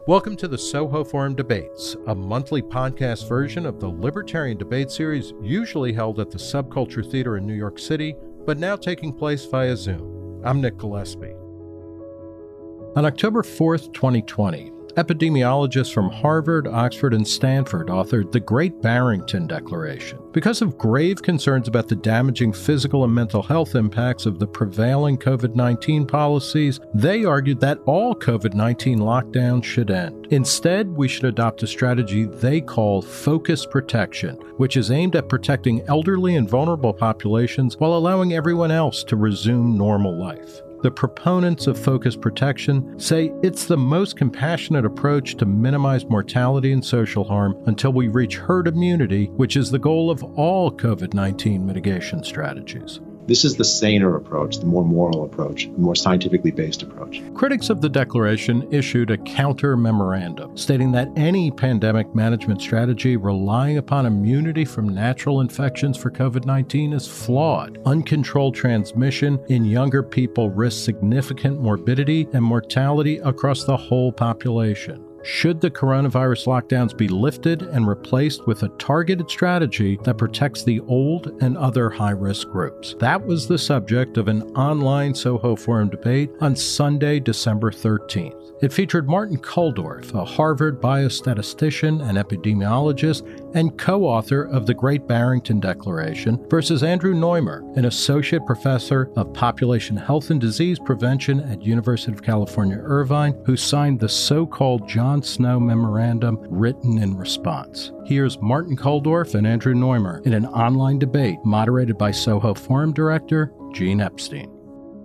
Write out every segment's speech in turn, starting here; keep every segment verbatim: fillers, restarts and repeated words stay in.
Welcome to the Soho Forum Debates, a monthly podcast version of the Libertarian Debate Series usually held at the Subculture Theater in New York City, but now taking place via Zoom. I'm Nick Gillespie. On October fourth, twenty twenty, epidemiologists from Harvard, Oxford, and Stanford authored the Great Barrington Declaration. Because of grave concerns about the damaging physical and mental health impacts of the prevailing COVID nineteen policies, they argued that all COVID nineteen lockdowns should end. Instead, we should adopt a strategy they call focused protection, which is aimed at protecting elderly and vulnerable populations while allowing everyone else to resume normal life. The proponents of focused protection say it's the most compassionate approach to minimize mortality and social harm until we reach herd immunity, which is the goal of all COVID nineteen mitigation strategies. This is the saner approach, the more moral approach, the more scientifically based approach. Critics of the declaration issued a counter memorandum stating that any pandemic management strategy relying upon immunity from natural infections for COVID nineteen is flawed. Uncontrolled transmission in younger people risks significant morbidity and mortality across the whole population. Should the coronavirus lockdowns be lifted and replaced with a targeted strategy that protects the old and other high-risk groups? That was the subject of an online Soho Forum debate on Sunday, December thirteenth. It featured Martin Kulldorff, a Harvard biostatistician and epidemiologist and co-author of the Great Barrington Declaration, versus Andrew Neumer, an associate professor of population health and disease prevention at University of California, Irvine, who signed the so-called John Snow Memorandum written in response. Here's Martin Kulldorff and Andrew Neumer in an online debate moderated by Soho Forum director Gene Epstein.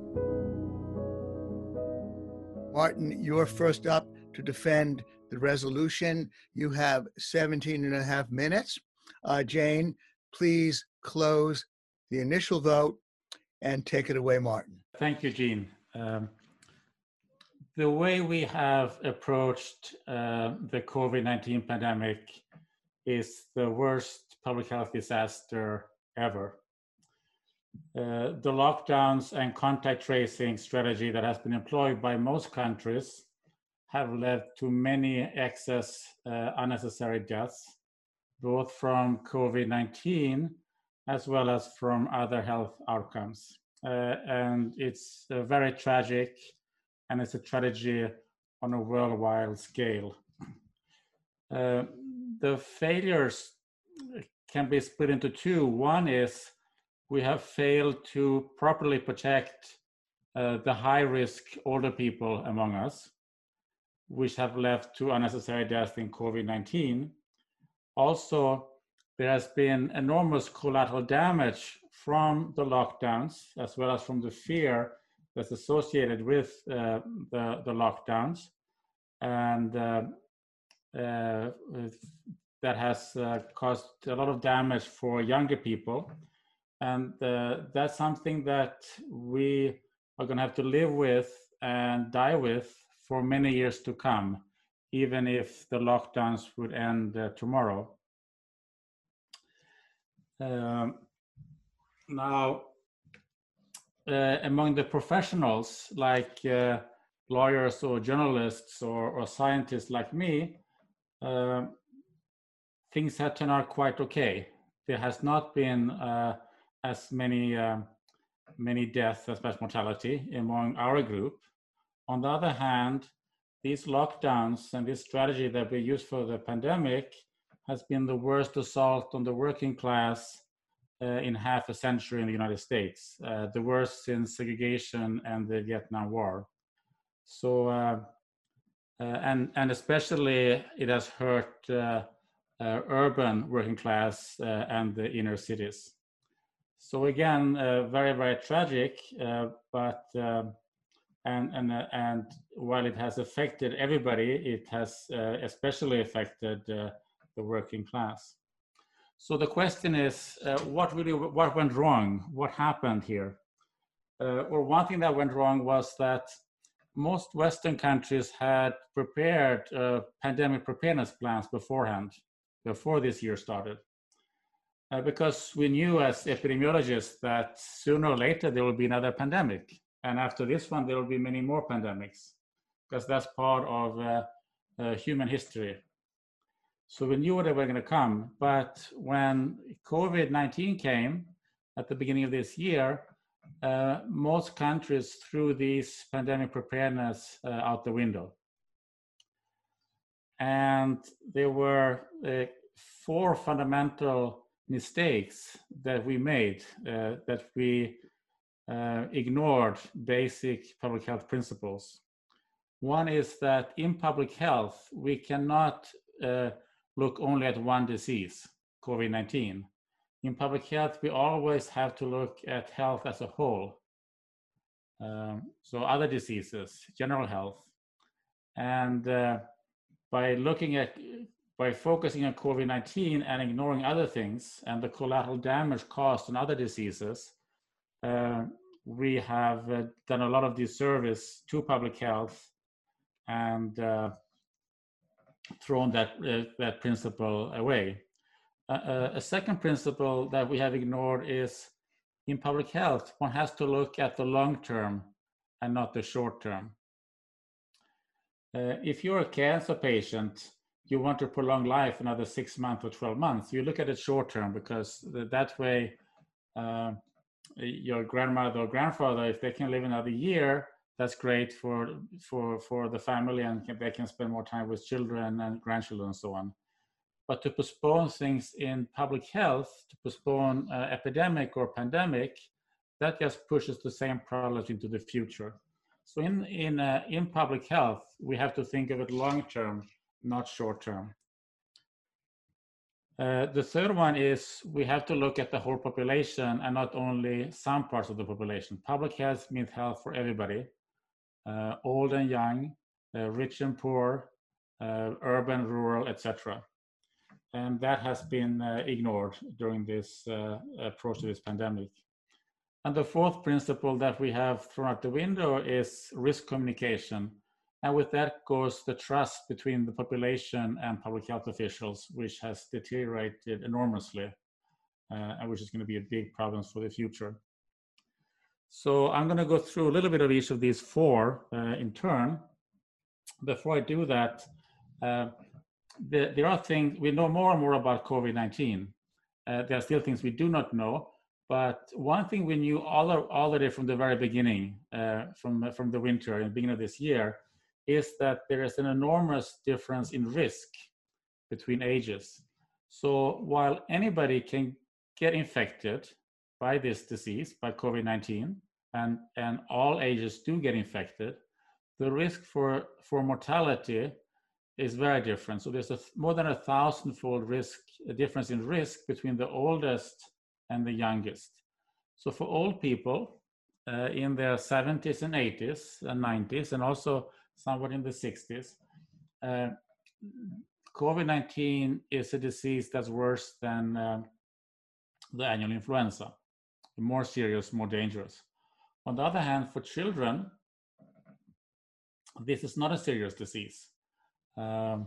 Martin, you're first up to defend the resolution. You have seventeen and a half minutes. Uh, Jane, please close the initial vote and take it away, Martin. Thank you, Gene. Um, the way we have approached uh, the COVID nineteen pandemic is the worst public health disaster ever. Uh, the lockdowns and contact tracing strategy that has been employed by most countries have led to many excess uh, unnecessary deaths, both from COVID nineteen as well as from other health outcomes. Uh, and it's uh, very tragic, and it's a tragedy on a worldwide scale. Uh, the failures can be split into two. One is we have failed to properly protect uh, the high-risk older people among us, which have left to unnecessary deaths in COVID nineteen. Also, there has been enormous collateral damage from the lockdowns, as well as from the fear that's associated with uh, the, the lockdowns. And uh, uh, that has uh, caused a lot of damage for younger people. And uh, that's something that we are going to have to live with and die with for many years to come, even if the lockdowns would end uh, tomorrow. Um, now, uh, among the professionals, like uh, lawyers or journalists or, or scientists like me, uh, things have turned out quite okay. There has not been uh, as many uh, many deaths as much mortality among our group. On the other hand, these lockdowns and this strategy that we used for the pandemic has been the worst assault on the working class uh, in half a century in the United States, uh, the worst since segregation and the Vietnam War. So, uh, uh, and, and especially it has hurt uh, uh, urban working class uh, and the inner cities. So again, uh, very, very tragic, uh, but uh, and and uh, and while it has affected everybody, it has uh, especially affected uh, the working class. So the question is, uh, what really what went wrong? What happened here? Uh, or one thing that went wrong was that most Western countries had prepared uh, pandemic preparedness plans beforehand, before this year started. Uh, because we knew as epidemiologists that sooner or later there will be another pandemic. And after this one, there will be many more pandemics, because that's part of uh, uh, human history. So we knew they were going to come, but when COVID nineteen came at the beginning of this year, uh, most countries threw these pandemic preparedness uh, out the window. And there were uh, four fundamental mistakes that we made, uh, that we uh, ignored basic public health principles. One is that in public health, we cannot uh, look only at one disease, COVID nineteen. In public health, we always have to look at health as a whole. Um, so other diseases, general health. And uh, by looking at, by focusing on COVID nineteen and ignoring other things and the collateral damage caused in other diseases, uh, we have uh, done a lot of disservice to public health and uh, thrown that, uh, that principle away. Uh, a second principle that we have ignored is in public health, one has to look at the long term and not the short term. Uh, if you're a cancer patient, you want to prolong life another six months or twelve months, you look at it short term because that way uh, your grandmother or grandfather, if they can live another year, that's great for, for, for the family and they can spend more time with children and grandchildren and so on. But to postpone things in public health, to postpone uh, epidemic or pandemic, that just pushes the same problems into the future. So in, in, uh, in public health, we have to think of it long-term, not short-term. Uh, the third one is we have to look at the whole population and not only some parts of the population. Public health means health for everybody, uh, old and young, uh, rich and poor, uh, urban, rural, et cetera. And that has been uh, ignored during this uh, approach to this pandemic. And the fourth principle that we have thrown out the window is risk communication. And with that goes the trust between the population and public health officials, which has deteriorated enormously, uh, and which is going to be a big problem for the future. So I'm going to go through a little bit of each of these four uh, in turn. Before I do that, uh, the, there are things, we know more and more about COVID nineteen. Uh, there are still things we do not know. But one thing we knew all already from the very beginning, uh, from, from the winter and the beginning of this year, is that there is an enormous difference in risk between ages. So while anybody can get infected by this disease, by COVID nineteen, and, and all ages do get infected, the risk for, for mortality is very different. So there's a, more than a thousand-fold risk, a difference in risk between the oldest and the youngest. So for old people uh, in their seventies and eighties and nineties, and also somewhat in the sixties, uh, COVID nineteen is a disease that's worse than uh, the annual influenza, more serious, more dangerous. On the other hand, for children, this is not a serious disease. Um,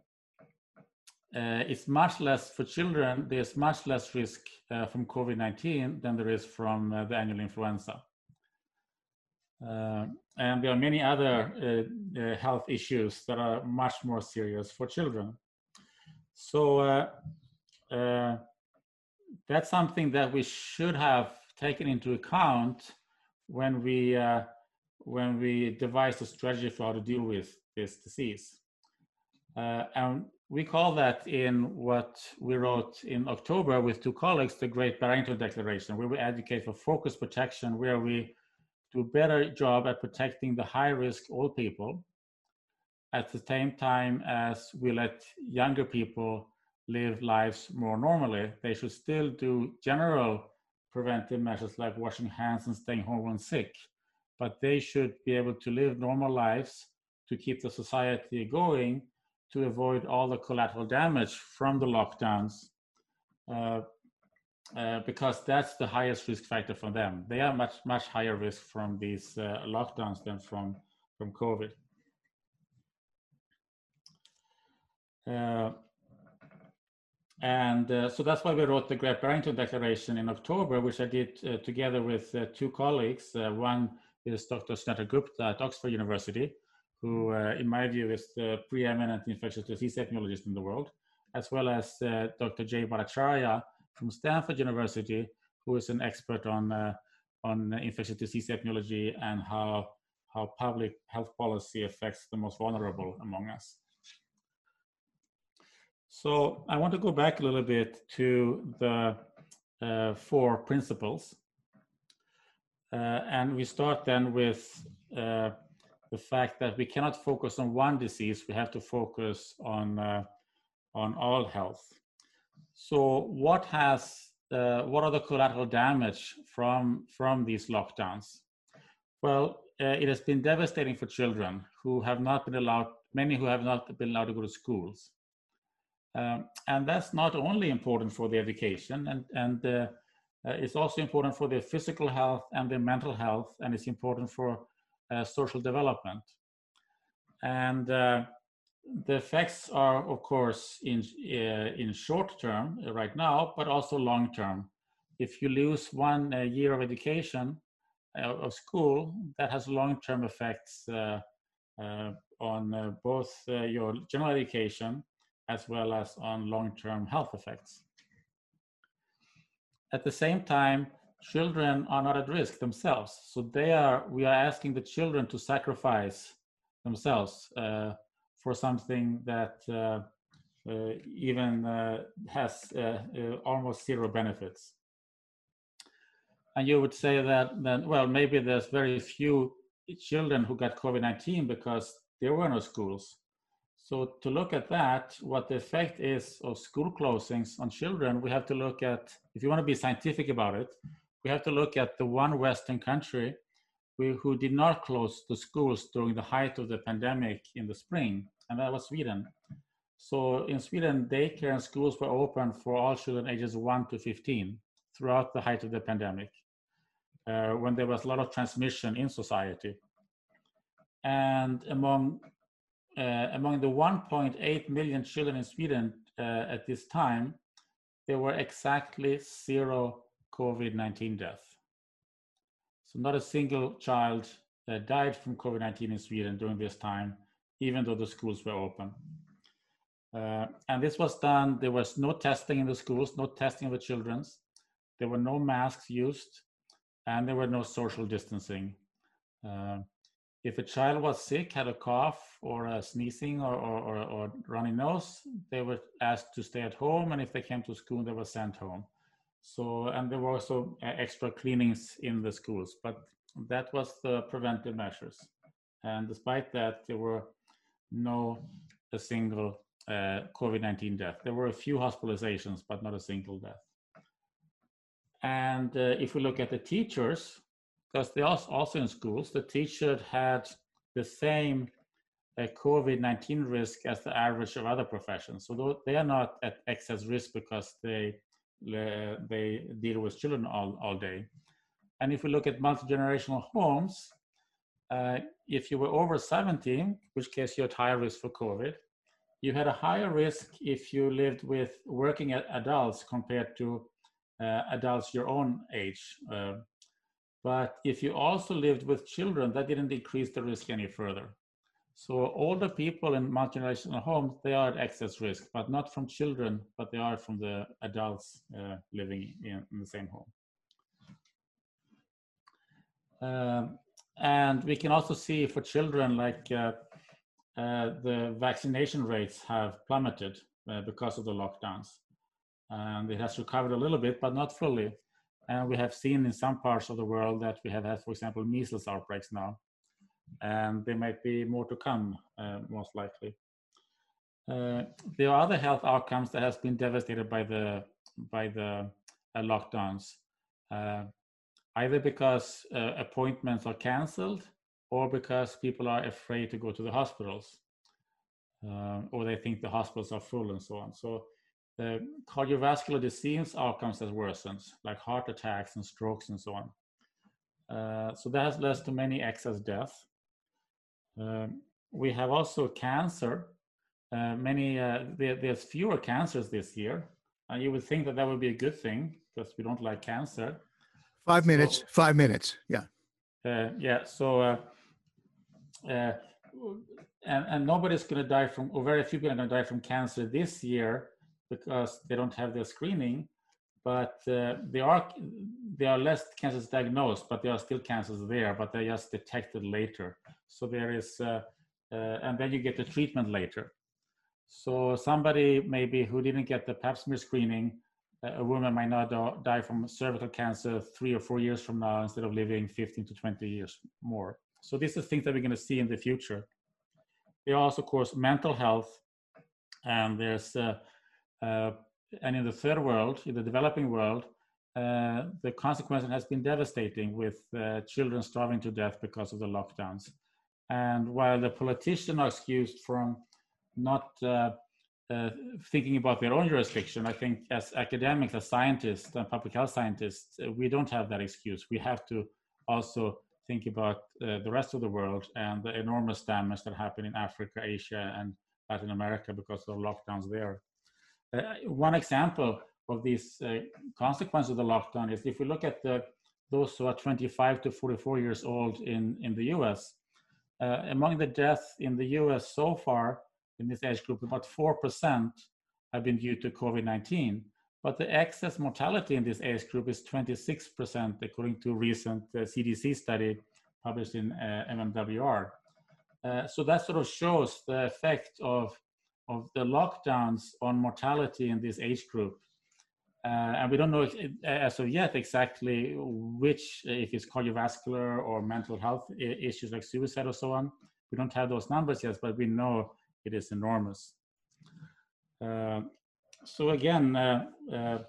Uh, it's much less for children, there's much less risk uh, from COVID nineteen than there is from uh, the annual influenza. Uh, and there are many other uh, uh, health issues that are much more serious for children. So uh, uh, that's something that we should have taken into account when we, uh, when we devised a strategy for how to deal with this disease. Uh, and we call that in what we wrote in October with two colleagues, the Great Barrington Declaration, where we advocate for focused protection, where we do a better job at protecting the high-risk old people at the same time as we let younger people live lives more normally. They should still do general preventive measures like washing hands and staying home when sick, but they should be able to live normal lives to keep the society going, to avoid all the collateral damage from the lockdowns, uh, uh, because that's the highest risk factor for them. They are much, much higher risk from these uh, lockdowns than from, from COVID. Uh, and uh, so that's why we wrote the Great Barrington Declaration in October, which I did uh, together with uh, two colleagues. Uh, one is Doctor Suneta Gupta at Oxford University, who, uh, in my view, is the preeminent infectious disease epidemiologist in the world, as well as uh, Doctor Jay Bhattacharya from Stanford University, who is an expert on uh, on infectious disease epidemiology and how how public health policy affects the most vulnerable among us. So I want to go back a little bit to the uh, four principles. Uh, and we start then with uh, the fact that we cannot focus on one disease. We have to focus on, uh, on all health. So what has, uh, what are the collateral damage from, from these lockdowns? Well, uh, it has been devastating for children who have not been allowed, many who have not been allowed to go to schools. Um, and that's not only important for the education, and, and uh, uh, it's also important for their physical health and their mental health, and it's important for uh, social development. And uh, the effects are, of course, in, uh, in short term uh, right now, but also long term. If you lose one uh, year of education, uh, of school, that has long-term effects uh, uh, on uh, both uh, your general education as well as on long-term health effects. At the same time, children are not at risk themselves. So they are, we are asking the children to sacrifice themselves uh, for something that uh, uh, even uh, has uh, uh, almost zero benefits. And you would say that, then, well, maybe there's very few children who got COVID nineteen because there were no schools. So to look at that, what the effect is of school closings on children, we have to look at, if you want to be scientific about it, we have to look at the one Western country we, who did not close the schools during the height of the pandemic in the spring, and that was Sweden. So in Sweden, daycare and schools were open for all children ages one to fifteen throughout the height of the pandemic, uh, when there was a lot of transmission in society. And among Uh, among the one point eight million children in Sweden uh, at this time, there were exactly zero COVID nineteen deaths. So not a single child uh, died from COVID nineteen in Sweden during this time, even though the schools were open. Uh, and this was done, there was no testing in the schools, no testing of the children's, there were no masks used, and there were no social distancing. Uh, If a child was sick, had a cough or a sneezing or, or, or, or runny nose, they were asked to stay at home, and if they came to school, they were sent home. So, and there were also extra cleanings in the schools, but that was the preventive measures. And despite that, there were no a single uh, COVID nineteen death. There were a few hospitalizations, but not a single death. And uh, if we look at the teachers, because they also, also in schools, the teacher had the same uh, COVID nineteen risk as the average of other professions. So they are not at excess risk because they, uh, they deal with children all, all day. And if we look at multi-generational homes, uh, if you were over seventy, in which case you're at higher risk for COVID, you had a higher risk if you lived with working adults compared to uh, adults your own age. Uh, But if you also lived with children, that didn't increase the risk any further. So older people in multi-generational homes, they are at excess risk, but not from children, but they are from the adults uh, living in, in the same home. Um, and we can also see for children, like uh, uh, the vaccination rates have plummeted uh, because of the lockdowns. And it has recovered a little bit, but not fully. And we have seen in some parts of the world that we have had, for example, measles outbreaks now. And there might be more to come, uh, most likely. Uh, there are other health outcomes that has been devastated by the, by the uh, lockdowns, uh, either because uh, appointments are canceled or because people are afraid to go to the hospitals, uh, or they think the hospitals are full and so on. So the cardiovascular disease outcomes has worsened, like heart attacks and strokes and so on. Uh, so that has led to many excess deaths. Uh, we have also cancer. Uh, many uh, there, there's fewer cancers this year, and you would think that that would be a good thing because we don't like cancer. Five so, minutes. Five minutes. Yeah. Uh, yeah. So uh, uh, and, and nobody's going to die from, or very few people are going to die from cancer this year because they don't have their screening. But uh, there are there are less cancers diagnosed, but there are still cancers there, but they're just detected later. So there is, uh, uh, and then you get the treatment later. So somebody maybe who didn't get the pap smear screening, uh, a woman might not die from cervical cancer three or four years from now instead of living fifteen to twenty years more. So these are things that we're going to see in the future. There are also, of course, mental health, and there's uh, uh, and in the third world, in the developing world, uh, the consequence has been devastating, with uh, children starving to death because of the lockdowns. And while the politicians are excused from not uh, uh, thinking about their own jurisdiction, I think as academics, as scientists, and public health scientists, uh, we don't have that excuse. We have to also think about uh, the rest of the world and the enormous damage that happened in Africa, Asia, and Latin America because of the lockdowns there. Uh, one example of these uh, consequences of the lockdown is if we look at the, those who are twenty-five to forty-four years old in, in the U S, uh, among the deaths in the U S so far in this age group, about four percent have been due to COVID nineteen. But the excess mortality in this age group is twenty-six percent, according to a recent uh, C D C study published in uh, M M W R. Uh, so that sort of shows the effect of of the lockdowns on mortality in this age group. Uh, and we don't know as of yet exactly which, if it's cardiovascular or mental health issues like suicide or so on. We don't have those numbers yet, but we know it is enormous. Uh, so again, uh, uh,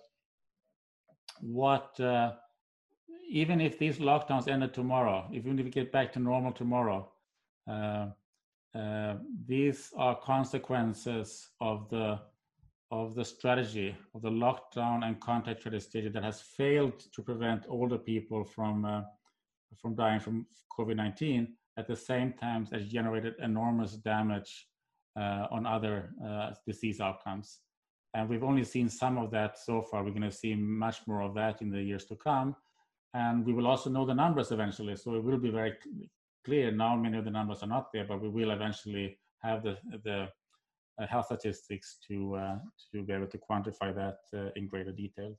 what, uh, even if these lockdowns ended tomorrow, even if we get back to normal tomorrow, uh, Uh, these are consequences of the of the strategy of the lockdown and contact tracing strategy that has failed to prevent older people from uh, from dying from COVID nineteen. At the same time, has generated enormous damage uh, on other uh, disease outcomes. And we've only seen some of that so far. We're going to see much more of that in the years to come, and we will also know the numbers eventually. So it will be very clear. Now many of the numbers are not there, but we will eventually have the the uh, health statistics to uh, to be able to quantify that uh, in greater detail.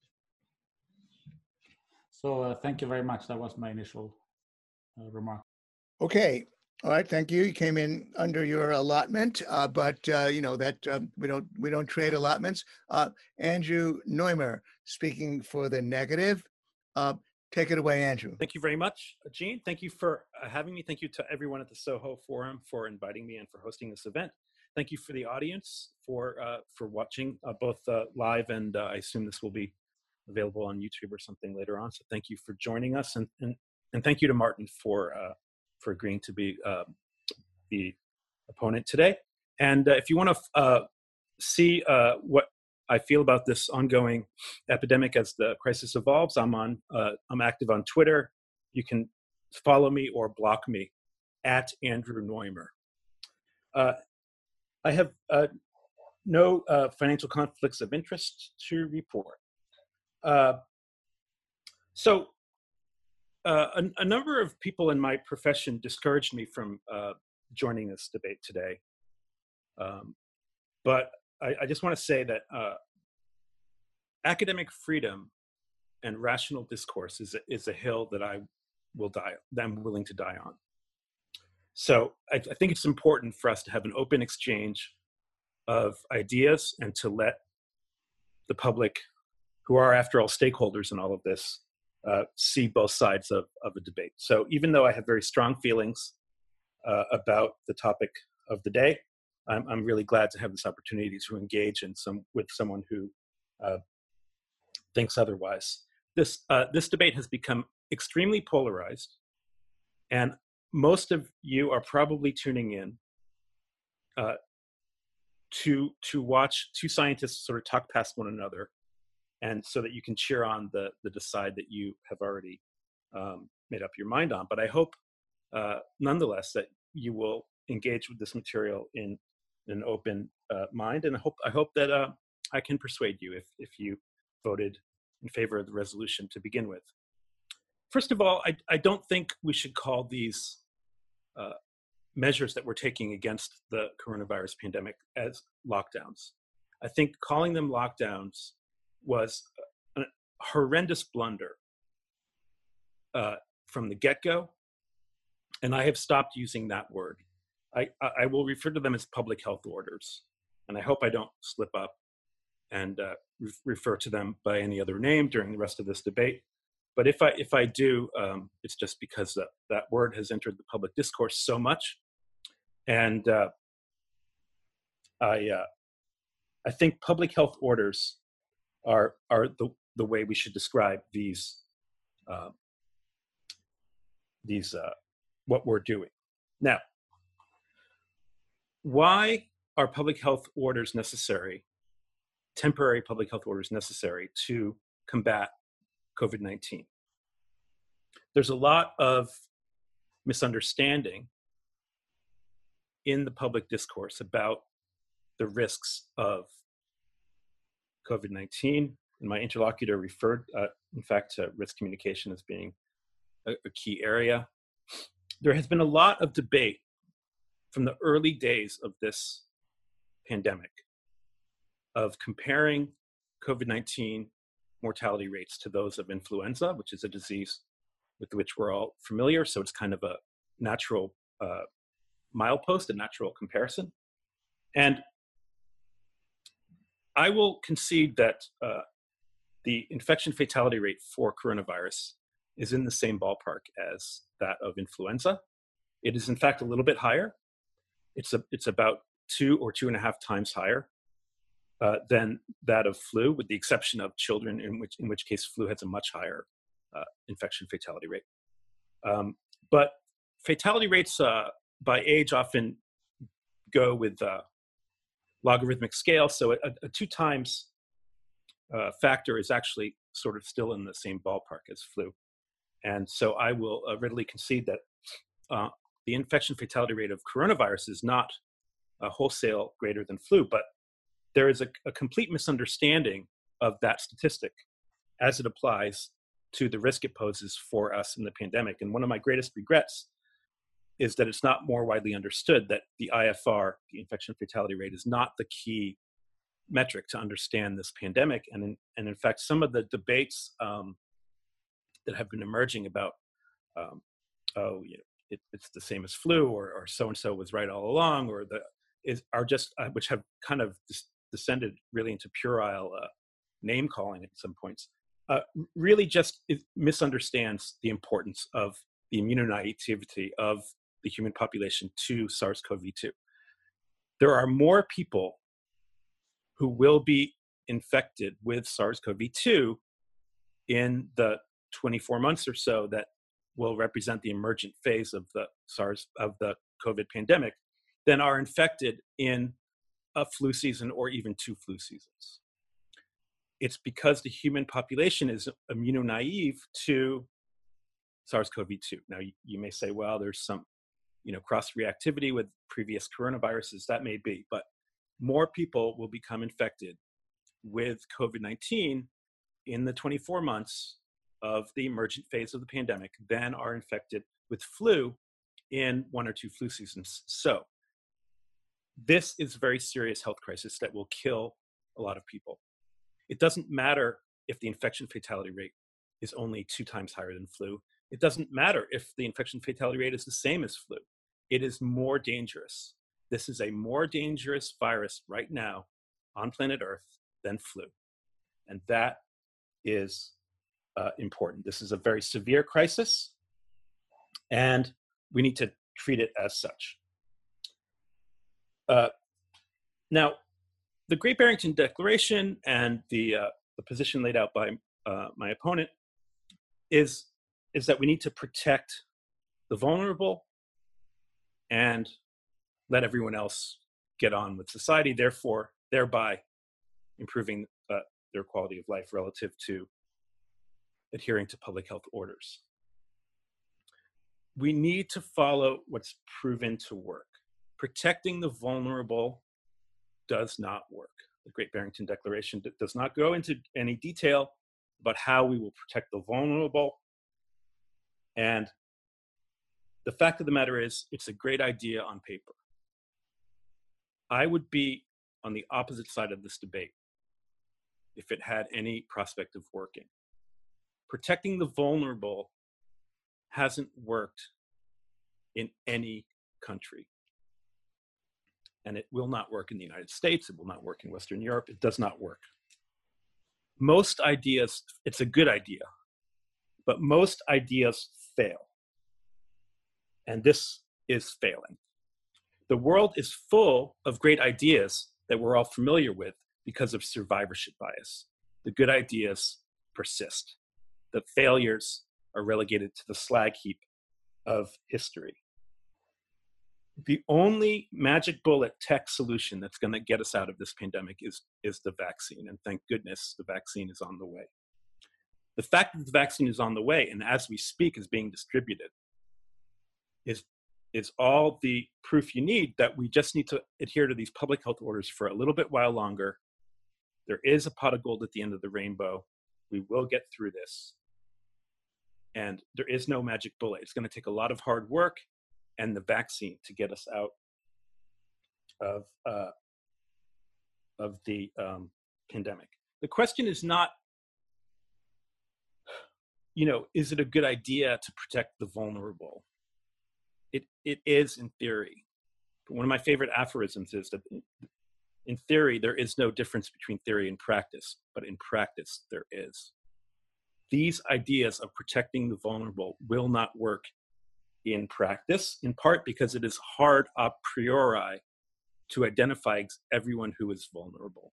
So uh, thank you very much. That was my initial uh, remark. Okay. All right. Thank you. You came in under your allotment, uh, but uh, you know that um, we don't we don't trade allotments. Uh, Andrew Neumer, speaking for the negative. Uh, Take it away, Andrew. Thank you very much, Gene. Thank you for uh, having me. Thank you to everyone at the SOHO Forum for inviting me and for hosting this event. Thank you for the audience for uh, for watching uh, both uh, live and uh, I assume this will be available on YouTube or something later on. So thank you for joining us, and and, and thank you to Martin for uh, for agreeing to be uh, the opponent today. And uh, if you want to uh, see uh, what I feel about this ongoing epidemic as the crisis evolves, I'm on. Uh, I'm active on Twitter. You can follow me or block me at Andrew Neumer. Uh, I have uh, no uh, financial conflicts of interest to report. Uh, so, uh, a, a number of people in my profession discouraged me from uh, joining this debate today, um, but I, I just want to say that uh, academic freedom and rational discourse is a, is a hill that I will die, that I'm willing to die on. So I, I think it's important for us to have an open exchange of ideas and to let the public, who are after all stakeholders in all of this, uh, see both sides of, of a debate. So even though I have very strong feelings uh, about the topic of the day, I'm, I'm really glad to have this opportunity to engage in some with someone who uh, thinks otherwise. This uh, this debate has become extremely polarized, and most of you are probably tuning in uh, to to watch two scientists sort of talk past one another, and so that you can cheer on the the decide that you have already um, made up your mind on. But I hope, uh, nonetheless, that you will engage with this material in an open uh, mind, and I hope I hope that uh, I can persuade you if if you voted in favor of the resolution to begin with. First of all, I, I don't think we should call these uh, measures that we're taking against the coronavirus pandemic as lockdowns. I think calling them lockdowns was a horrendous blunder uh, from the get-go, and I have stopped using that word. I, I will refer to them as public health orders, and I hope I don't slip up and uh, re- refer to them by any other name during the rest of this debate. But if I if I do, um, it's just because that, that word has entered the public discourse so much, and uh, I uh, I think public health orders are are the the way we should describe these uh, these uh, what we're doing now. Why are public health orders necessary? Temporary public health orders necessary to combat COVID nineteen. There's a lot of misunderstanding in the public discourse about the risks of COVID nineteen. And my interlocutor referred, uh, in fact, to risk communication as being a, a key area. There has been a lot of debate from the early days of this pandemic of comparing COVID nineteen mortality rates to those of influenza, which is a disease with which we're all familiar. So it's kind of a natural uh, milepost, a natural comparison. And I will concede that uh, the infection fatality rate for coronavirus is in the same ballpark as that of influenza. It is in fact a little bit higher. It's a, it's about two or two and a half times higher uh, than that of flu, with the exception of children, in which in which case flu has a much higher uh, infection fatality rate. Um, but fatality rates uh, by age often go with uh, logarithmic scale, so a, a two times uh, factor is actually sort of still in the same ballpark as flu. And so I will uh, readily concede that uh, the infection fatality rate of coronavirus is not uh, wholesale greater than flu, but there is a, a complete misunderstanding of that statistic as it applies to the risk it poses for us in the pandemic. And one of my greatest regrets is that it's not more widely understood that the I F R, the infection fatality rate, is not the key metric to understand this pandemic. And in, and in fact, some of the debates um, that have been emerging about, um, oh, you know, it, it's the same as flu, or, or so-and-so was right all along, or the is are just, uh, which have kind of dis- descended really into puerile uh, name calling at some points, uh, really just it misunderstands the importance of the immunonaivety of the human population to SARS-C o V two. There are more people who will be infected with SARS-C o V two in the twenty-four months or so that will represent the emergent phase of the SARS, of the COVID pandemic, than are infected in a flu season or even two flu seasons. It's because the human population is immunonaive to SARS-C o V two. Now, you, you may say, well, there's some, you know, cross-reactivity with previous coronaviruses. That may be, but more people will become infected with COVID nineteen in the twenty-four months of the emergent phase of the pandemic than are infected with flu in one or two flu seasons. So this is a very serious health crisis that will kill a lot of people. It doesn't matter if the infection fatality rate is only two times higher than flu. It doesn't matter if the infection fatality rate is the same as flu. It is more dangerous. This is a more dangerous virus right now on planet Earth than flu. And that is uh, important. This is a very severe crisis, and we need to treat it as such. Uh, now, the Great Barrington Declaration and the, uh, the position laid out by uh, my opponent is, is that we need to protect the vulnerable and let everyone else get on with society, therefore, thereby improving uh, their quality of life relative to adhering to public health orders. We need to follow what's proven to work. Protecting the vulnerable does not work. The Great Barrington Declaration does not go into any detail about how we will protect the vulnerable. And the fact of the matter is, it's a great idea on paper. I would be on the opposite side of this debate if it had any prospect of working. Protecting the vulnerable hasn't worked in any country. And it will not work in the United States. It will not work in Western Europe. It does not work. Most ideas, it's a good idea, but most ideas fail. And this is failing. The world is full of great ideas that we're all familiar with because of survivorship bias. The good ideas persist. The failures are relegated to the slag heap of history. The only magic bullet tech solution that's going to get us out of this pandemic is, is the vaccine. And thank goodness the vaccine is on the way. The fact that the vaccine is on the way and as we speak is being distributed is, is all the proof you need that we just need to adhere to these public health orders for a little bit while longer. There is a pot of gold at the end of the rainbow. We will get through this. And there is no magic bullet. It's going to take a lot of hard work and the vaccine to get us out of, uh, of the um, pandemic. The question is not, you know, is it a good idea to protect the vulnerable? It, it is in theory. But one of my favorite aphorisms is that in theory, there is no difference between theory and practice, but in practice, there is. These ideas of protecting the vulnerable will not work in practice, in part because it is hard a priori to identify everyone who is vulnerable.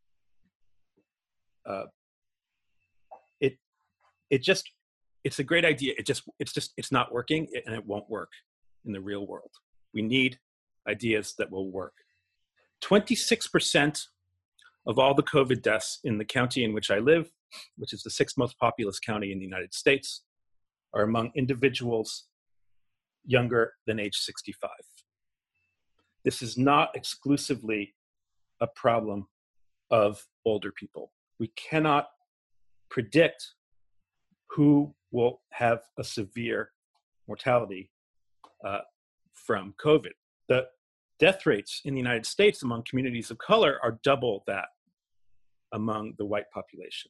Uh, it, it just, it's a great idea. It just, it's just, it's not working and it won't work in the real world. We need ideas that will work. twenty-six percent of all the COVID deaths in the county in which I live, which is the sixth most populous county in the United States, are among individuals younger than age sixty-five. This is not exclusively a problem of older people. We cannot predict who will have a severe mortality uh, from COVID. The death rates in the United States among communities of color are double that among the white population.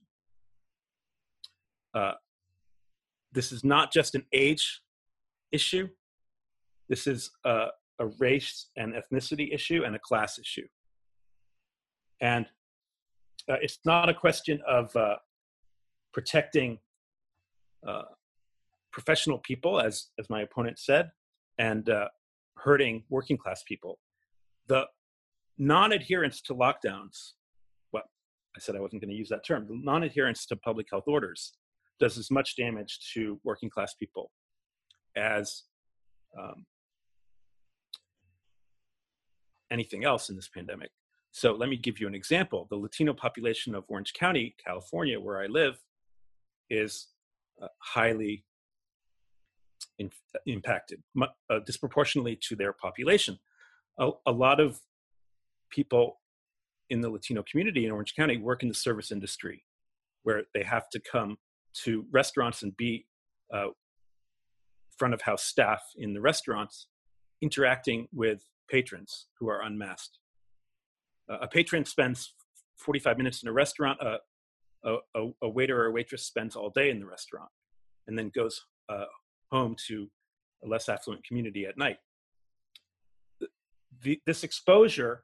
Uh, this is not just an age issue. This is a, a race and ethnicity issue and a class issue. And uh, it's not a question of uh, protecting uh, professional people, as, as my opponent said, and uh, hurting working class people. The non-adherence to lockdowns, well, I said I wasn't going to use that term, the non-adherence to public health orders does as much damage to working class people as um, anything else in this pandemic. So let me give you an example. The Latino population of Orange County, California, where I live, is uh, highly in, impacted, uh, disproportionately to their population. A, a lot of people in the Latino community in Orange County work in the service industry, where they have to come to restaurants and be uh, front of house staff in the restaurants, interacting with patrons who are unmasked. Uh, a patron spends forty-five minutes in a restaurant, uh, a, a, a waiter or a waitress spends all day in the restaurant, and then goes uh, home to a less affluent community at night. The, the, this exposure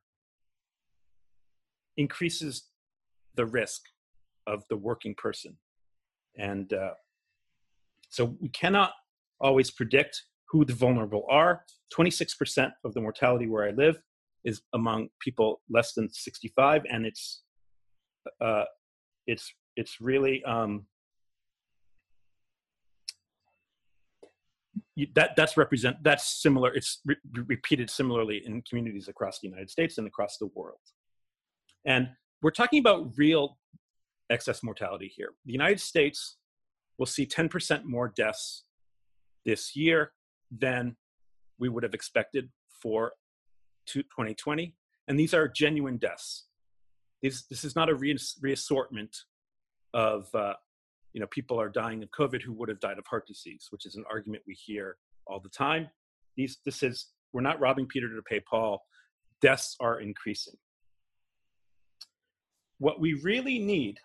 increases the risk of the working person. And uh, so we cannot always predict who the vulnerable are. twenty-six percent of the mortality where I live is among people less than sixty-five, and it's uh, it's it's really um, you, that that's represent that's similar. It's re repeated similarly in communities across the United States and across the world. And we're talking about real excess mortality here. The United States will see ten percent more deaths this year than we would have expected for twenty twenty. And these are genuine deaths. This, this is not a re reassortment of, uh, you know, people are dying of COVID who would have died of heart disease, which is an argument we hear all the time. These, this is, we're not robbing Peter to pay Paul. Deaths are increasing. What we really need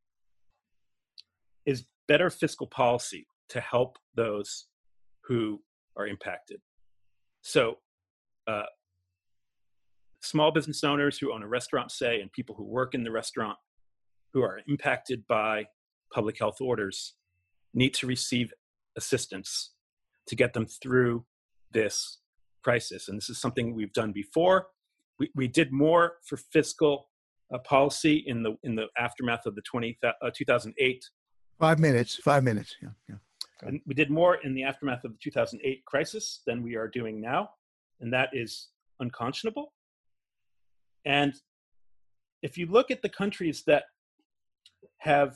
is better fiscal policy to help those who are impacted. So uh, small business owners who own a restaurant, say, and people who work in the restaurant who are impacted by public health orders need to receive assistance to get them through this crisis. And this is something we've done before. We, we did more for fiscal uh, policy in the in the aftermath of the twenty, uh, two thousand eight. Five minutes, five minutes, yeah, yeah. And we did more in the aftermath of the two thousand eight crisis than we are doing now. And that is unconscionable. And if you look at the countries that have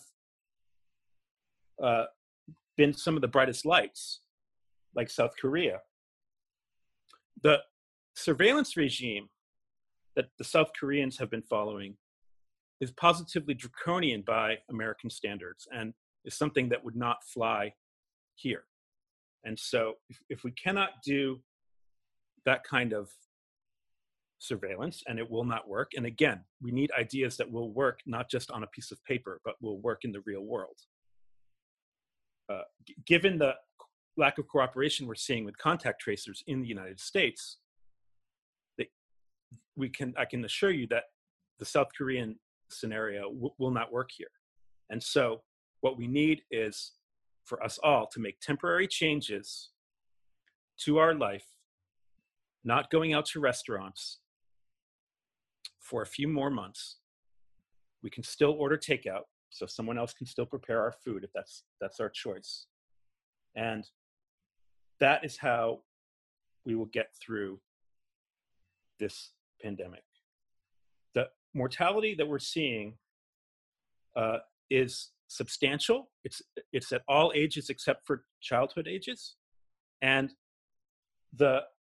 uh, been some of the brightest lights, like South Korea, the surveillance regime that the South Koreans have been following is positively draconian by American standards and is something that would not fly here. And so if, if we cannot do that kind of surveillance, and it will not work, and again, we need ideas that will work not just on a piece of paper, but will work in the real world. Uh, g- given the lack of cooperation we're seeing with contact tracers in the United States, they, we can, I can assure you that the South Korean scenario w- will not work here. And so what we need is for us all to make temporary changes to our life, not going out to restaurants for a few more months. We can still order takeout, so someone else can still prepare our food if that's that's our choice. And that is how we will get through this pandemic. The mortality that we're seeing uh, is substantial. It's it's at all ages except for childhood ages. And the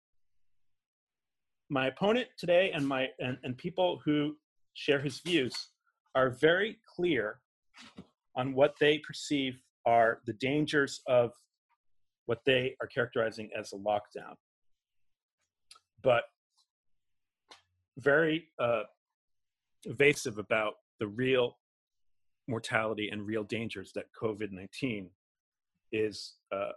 my opponent today and my and, and people who share his views are very clear on what they perceive are the dangers of what they are characterizing as a lockdown, but very uh, evasive about the real mortality and real dangers that COVID nineteen is uh,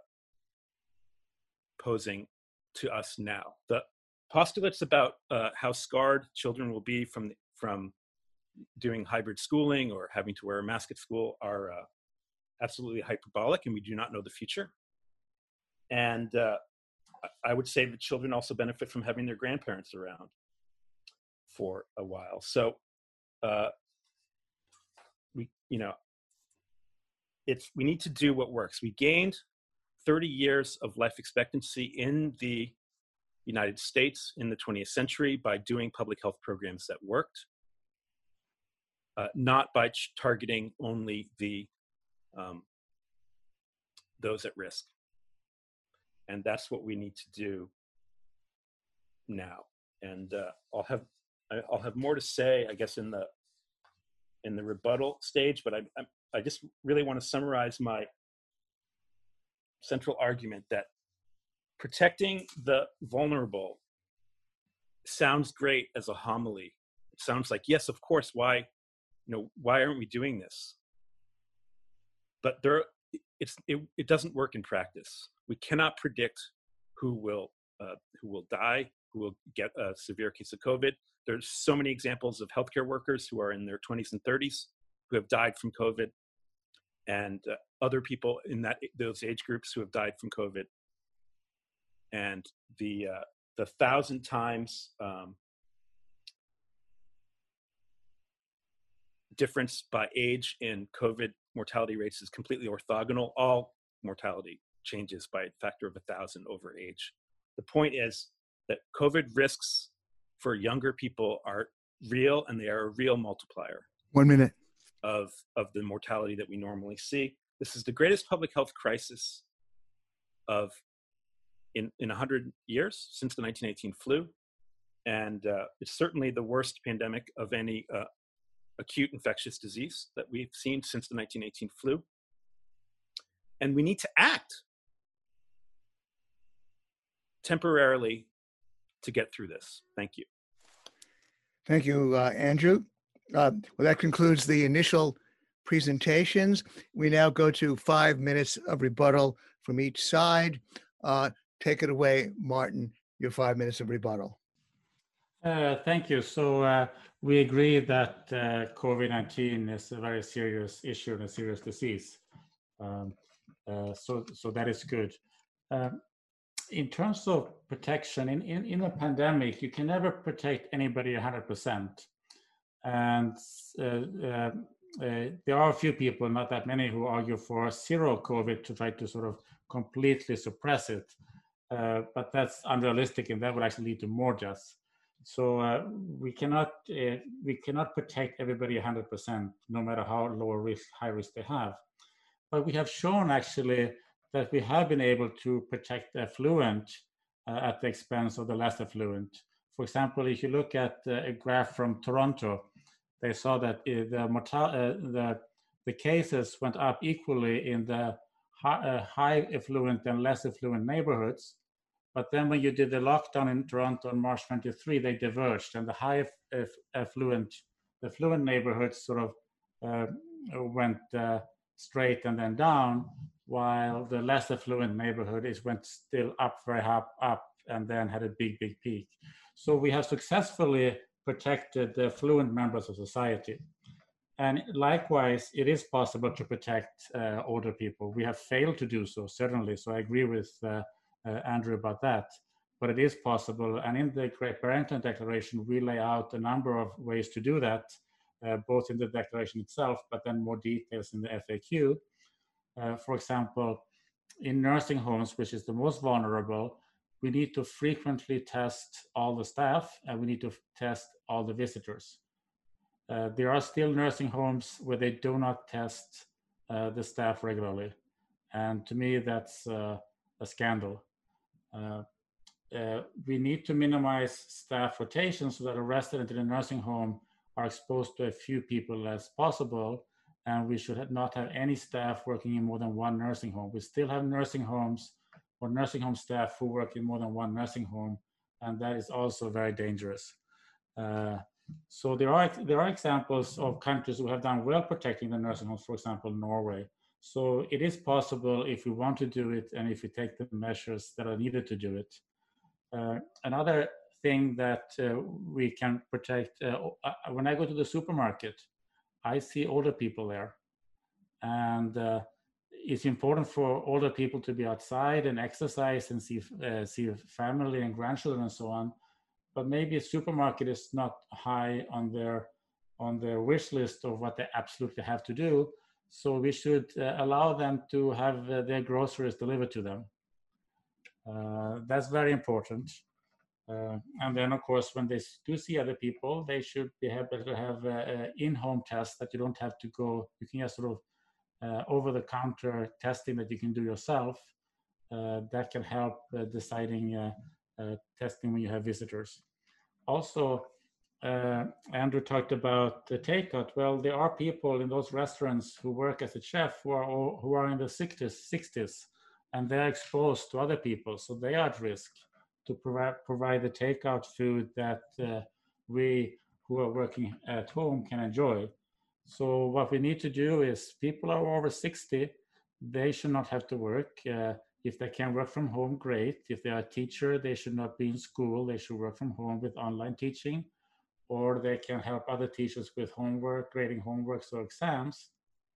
posing to us now. The postulates about uh, how scarred children will be from from doing hybrid schooling or having to wear a mask at school are uh, absolutely hyperbolic, and we do not know the future. And uh, I would say that children also benefit from having their grandparents around for a while. So uh, we, you know, it's we need to do what works. We gained thirty years of life expectancy in the United States in the twentieth century by doing public health programs that worked, uh, not by ch- targeting only the um, those at risk. And that's what we need to do now. And uh, I'll have I'll have more to say, I guess, in the in the rebuttal stage. But I I, I just really want to summarize my central argument that protecting the vulnerable sounds great as a homily. It sounds like, yes, of course, why, you know, why aren't we doing this? But there, it's it, it doesn't work in practice. We cannot predict who will uh, who will die, who will get a severe case of COVID. There's so many examples of healthcare workers who are in their twenties and thirties who have died from COVID, and uh, other people in that those age groups who have died from COVID. And the uh, the thousand times um, difference by age in COVID mortality rates is completely orthogonal. All mortality changes by a factor of a thousand over age. The point is that COVID risks for younger people are real, and they are a real multiplier. One minute. Of, of the mortality that we normally see. This is the greatest public health crisis of in, in one hundred years since the nineteen eighteen flu. And uh, it's certainly the worst pandemic of any uh, acute infectious disease that we've seen since the nineteen eighteen flu. And we need to act. temporarily to get through this. Thank you. Thank you, uh, Andrew. Uh, well, that concludes the initial presentations. We now go to five minutes of rebuttal from each side. Uh, take it away, Martin, your five minutes of rebuttal. Uh, thank you. So uh, we agree that uh, COVID nineteen is a very serious issue and a serious disease. Um, uh, so, so that is good. Uh, in terms of protection, in, in, in a pandemic, you can never protect anybody one hundred percent. And uh, uh, uh, there are a few people, not that many, who argue for zero COVID to try to sort of completely suppress it. Uh, but that's unrealistic, and that would actually lead to more deaths. So uh, we cannot uh, we cannot protect everybody one hundred percent, no matter how low or risk, high risk they have. But we have shown actually that we have been able to protect the affluent uh, at the expense of the less affluent. For example, if you look at uh, a graph from Toronto, they saw that the mortal uh, the the cases went up equally in the high, uh, high affluent and less affluent neighborhoods. But then when you did the lockdown in Toronto on March twenty-third, they diverged, and the high affluent, the affluent neighborhoods sort of uh, went uh, straight and then down, while the less affluent neighborhood is went still up, very up, up, and then had a big, big peak. So we have successfully protected the affluent members of society. And likewise, it is possible to protect uh, older people. We have failed to do so, certainly. So I agree with uh, Uh, Andrew about that, but it is possible. And in the Great Barrington Declaration, we lay out a number of ways to do that, uh, both in the declaration itself, but then more details in the F A Q. Uh, for example, in nursing homes, which is the most vulnerable, we need to frequently test all the staff, and we need to test all the visitors. Uh, there are still nursing homes where they do not test uh, the staff regularly. And to me, that's uh, a scandal. Uh, uh, we need to minimize staff rotation so that a resident in a nursing home are exposed to a few people as possible, and we should not have any staff working in more than one nursing home. We still have nursing homes or nursing home staff who work in more than one nursing home, and that is also very dangerous. Uh, so there are there are examples of countries who have done well protecting the nursing homes, for example, Norway. So it is possible if we want to do it and if we take the measures that are needed to do it. Uh, another thing that uh, we can protect, uh, when I go to the supermarket, I see older people there. And uh, it's important for older people to be outside and exercise and see, uh, see family and grandchildren and so on. But maybe a supermarket is not high on their, on their wish list of what they absolutely have to do. So we should uh, allow them to have uh, their groceries delivered to them. Uh, that's very important. Uh, and then, of course, when they do see other people, they should be able to have an in-home test that you don't have to go. You can just sort of uh, over-the-counter testing that you can do yourself. Uh, that can help uh, deciding uh, uh, testing when you have visitors. Also, Uh, Andrew talked about the takeout. Well, there are people in those restaurants who work as a chef who are all, who are in the sixties, and they're exposed to other people, so they are at risk to provide provide the takeout food that uh, we who are working at home can enjoy. So what we need to do is, people are over sixty, they should not have to work. Uh, if they can work from home, great. If they are a teacher, they should not be in school. They should work from home with online teaching, or they can help other teachers with homework, grading homeworks or exams.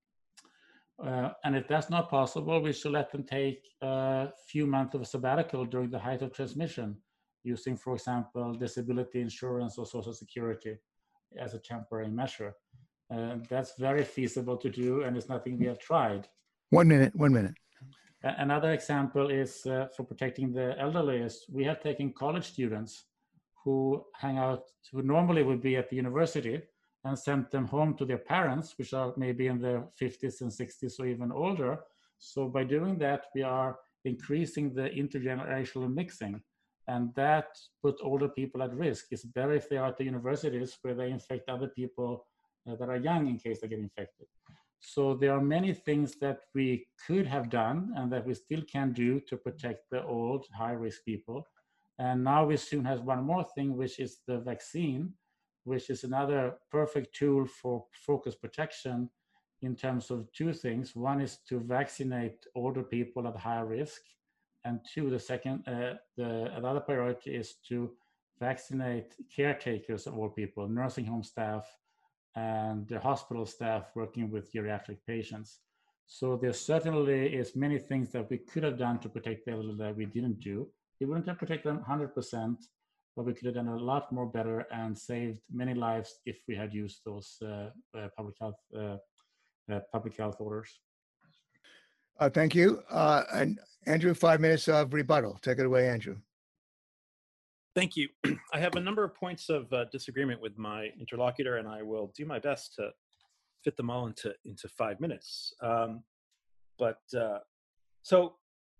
Uh, and if that's not possible, we should let them take a few months of a sabbatical during the height of transmission, using, for example, disability insurance or Social Security as a temporary measure. Uh, that's very feasible to do, and it's nothing we have tried. One minute, one minute. Another example is uh, for protecting the elderly is we have taken college students who hang out, who normally would be at the university, and sent them home to their parents, which are maybe in their fifties and sixties or even older. So by doing that, we are increasing the intergenerational mixing, and that puts older people at risk. It's better if they are at the universities where they infect other people uh, that are young in case they get infected. So there are many things that we could have done and that we still can do to protect the old, high-risk people. And now we soon have one more thing, which is the vaccine, which is another perfect tool for focus protection in terms of two things. One is to vaccinate older people at higher risk. And two, the second, uh, the another priority is to vaccinate caretakers of old people, nursing home staff, and the hospital staff working with geriatric patients. So there certainly is many things that we could have done to protect the elderly that we didn't do. We wouldn't have protected them one hundred percent, but we could have done a lot more better and saved many lives if we had used those uh, uh, public health uh, uh, public health orders. Uh, thank you. Uh, and Andrew, five minutes of rebuttal. Take it away, Andrew. Thank you. I have a number of points of uh, disagreement with my interlocutor, and I will do my best to fit them all into, into five minutes. Um, but uh, so,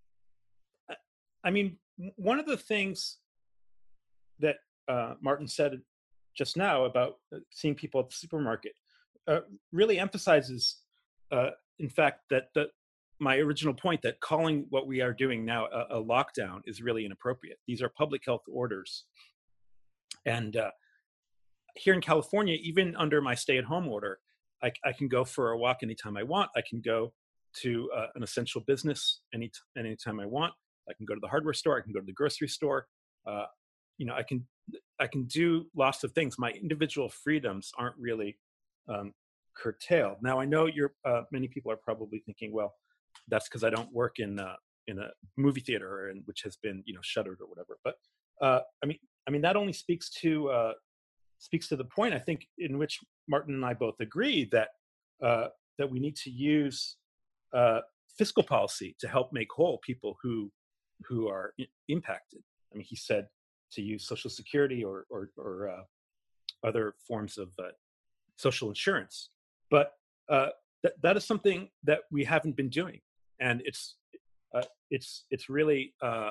I mean, one of the things that uh, Martin said just now about seeing people at the supermarket uh, really emphasizes, uh, in fact, that the, my original point that calling what we are doing now a, a lockdown is really inappropriate. These are public health orders. And uh, here in California, even under my stay-at-home order, I, I can go for a walk anytime I want. I can go to uh, an essential business any anytime I want. I can go to the hardware store. I can go to the grocery store. Uh, you know, I can I can do lots of things. My individual freedoms aren't really um, curtailed. Now, I know you're uh, many people are probably thinking, well, that's because I don't work in uh, in a movie theater, and which has been you know shuttered or whatever. But uh, I mean, I mean that only speaks to uh, speaks to the point I think in which Martin and I both agree that uh, that we need to use uh, fiscal policy to help make whole people who who are I- impacted. I mean, he said to use Social Security or or, or uh, other forms of uh, social insurance, but uh, th- that is something that we haven't been doing, and it's uh, it's it's really uh,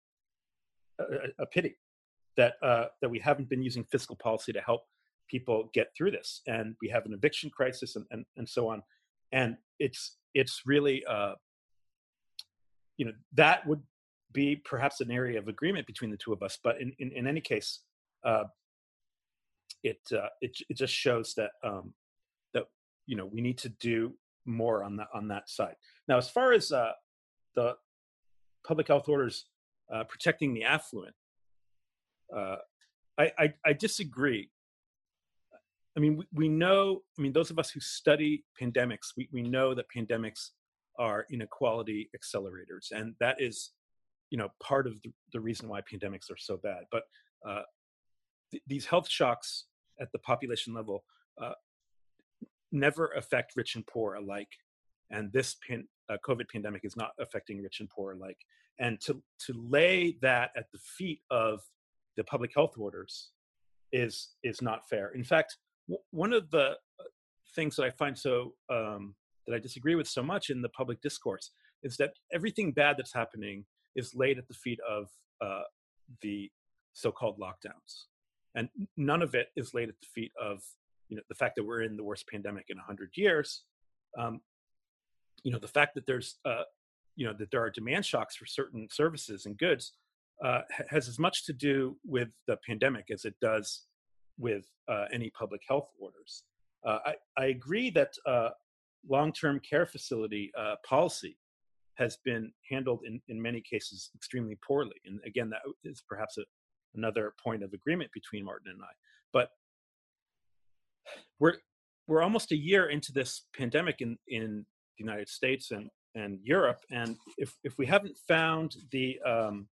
a, a pity that uh, that we haven't been using fiscal policy to help people get through this. And we have an eviction crisis and and, and so on, and it's it's really uh, you know that would be perhaps an area of agreement between the two of us. But in in, in any case, uh, it uh, it it just shows that um, that you know we need to do more on that on that side. Now, as far as uh, the public health orders uh, protecting the affluent, uh, I, I I disagree. I mean, we, we know. I mean, those of us who study pandemics, we we know that pandemics are inequality accelerators, and that is, you know, part of the, the reason why pandemics are so bad. But uh, th- these health shocks at the population level uh, never affect rich and poor alike, and this pan, uh, COVID pandemic is not affecting rich and poor alike. And to to lay that at the feet of the public health orders is is not fair. In fact, w- one of the things that I find so um, that I disagree with so much in the public discourse is that everything bad that's happening is laid at the feet of uh, the so-called lockdowns, and none of it is laid at the feet of you know the fact that we're in the worst pandemic in a hundred years. Um, you know the fact that there's uh, you know that there are demand shocks for certain services and goods uh, has as much to do with the pandemic as it does with uh, any public health orders. Uh, I, I agree that uh, long-term care facility uh, policy has been handled in, in many cases extremely poorly. And again, that is perhaps a, another point of agreement between Martin and I. But we're we're almost a year into this pandemic in, in the United States and, and Europe. And if, if we haven't found the um,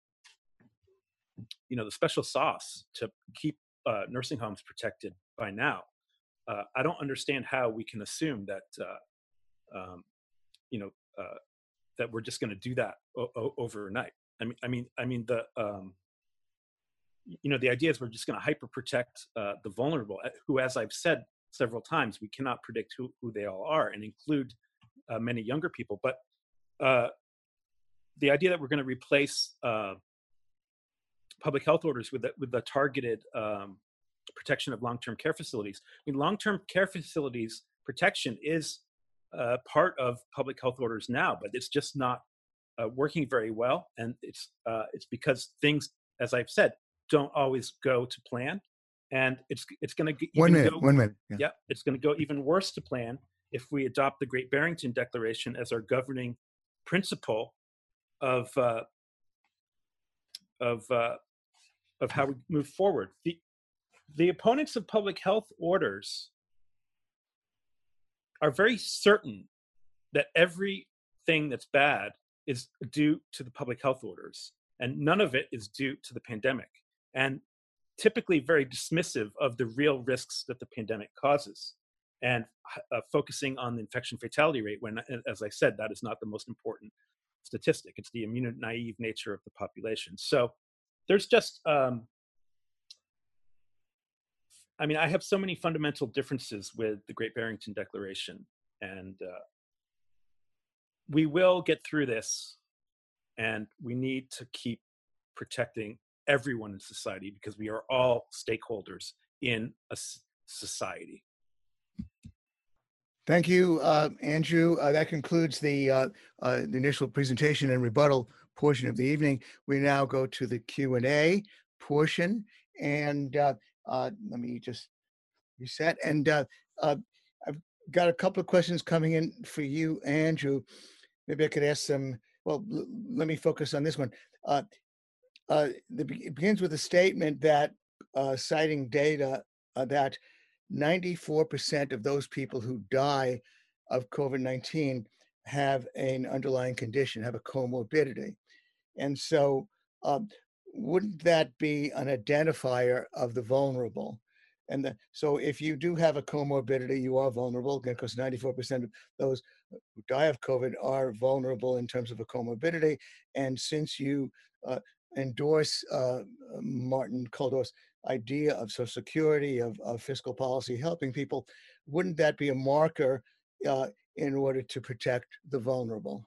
you know the special sauce to keep uh, nursing homes protected by now, uh, I don't understand how we can assume that uh, um, you know uh, that we're just going to do that o- o- overnight. I mean, I mean, I mean the um, you know the idea is we're just going to hyper protect uh, the vulnerable, who, as I've said several times, we cannot predict who, who they all are, and include uh, many younger people. But uh, the idea that we're going to replace uh, public health orders with the, with the targeted um, protection of long-term care facilities. I mean, long-term care facilities protection is uh, part of public health orders now, but it's just not uh, working very well, and it's uh, it's because things as I've said, don't always go to plan. And it's it's going to one minute, go, one minute. Yeah, yeah it's going to go even worse to plan if we adopt the Great Barrington Declaration as our governing principle of uh, of uh, of how we move forward. The the opponents of public health orders are very certain that everything that's bad is due to the public health orders, and none of it is due to the pandemic. And typically very dismissive of the real risks that the pandemic causes, and uh, focusing on the infection fatality rate when, as I said, that is not the most important statistic. It's the immunonaive nature of the population. So there's just, um, I mean, I have so many fundamental differences with the Great Barrington Declaration, and uh, we will get through this, and we need to keep protecting everyone in society because we are all stakeholders in a society. Thank you, uh, Andrew. Uh, that concludes the, uh, uh, the initial presentation and rebuttal portion of the evening. We now go to the Q and A portion, and uh, uh, let me just reset. And uh, uh, I've got a couple of questions coming in for you, Andrew. Maybe I could ask some. Well, l- let me focus on this one. Uh, Uh, the, it begins with a statement that, uh, citing data, uh, that ninety-four percent of those people who die of COVID nineteen have an underlying condition, have a comorbidity. And so um, wouldn't that be an identifier of the vulnerable? And the, so if you do have a comorbidity, you are vulnerable, because ninety-four percent of those who die of COVID are vulnerable in terms of a comorbidity. And since you uh, endorse uh, Martin Kulldorff's idea of social security, of, of fiscal policy helping people, wouldn't that be a marker uh, in order to protect the vulnerable?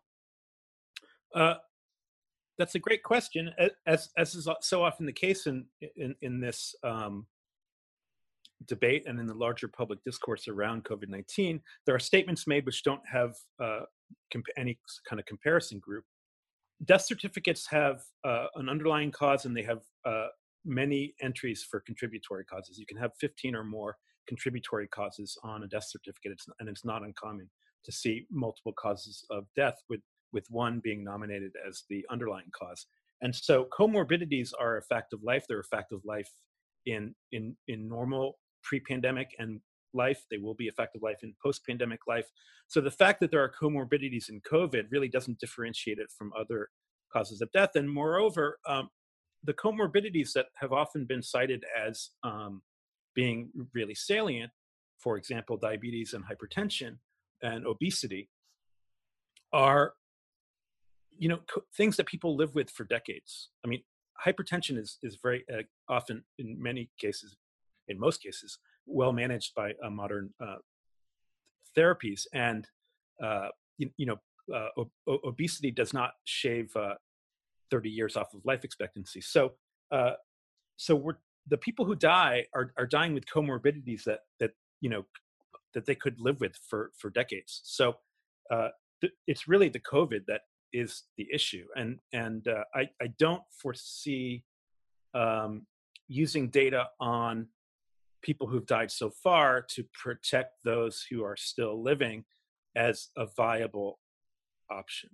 Uh, that's a great question. As as is so often the case in in, in this um, debate and in the larger public discourse around COVID nineteen, there are statements made which don't have uh, comp- any kind of comparison group. Death certificates have uh, an underlying cause, and they have uh, many entries for contributory causes. You can have fifteen or more contributory causes on a death certificate, it's, and it's not uncommon to see multiple causes of death, with, with one being nominated as the underlying cause. And so comorbidities are a fact of life. They're a fact of life in, in, in normal pre-pandemic and life. They will be a fact of life in post-pandemic life. So the fact that there are comorbidities in COVID really doesn't differentiate it from other causes of death. And moreover, um, the comorbidities that have often been cited as um, being really salient, for example, diabetes and hypertension and obesity, are, you know, co- things that people live with for decades. I mean, hypertension is is very uh, often, in many cases, in most cases, well managed by uh, modern uh, therapies, and uh, you, you know, uh, o- obesity does not shave uh, thirty years off of life expectancy. So, uh, so we're the people who die are are dying with comorbidities that that you know that they could live with for for decades. So, uh, th- it's really the COVID that is the issue, and and uh, I I don't foresee um, using data on people who've died so far to protect those who are still living as a viable option.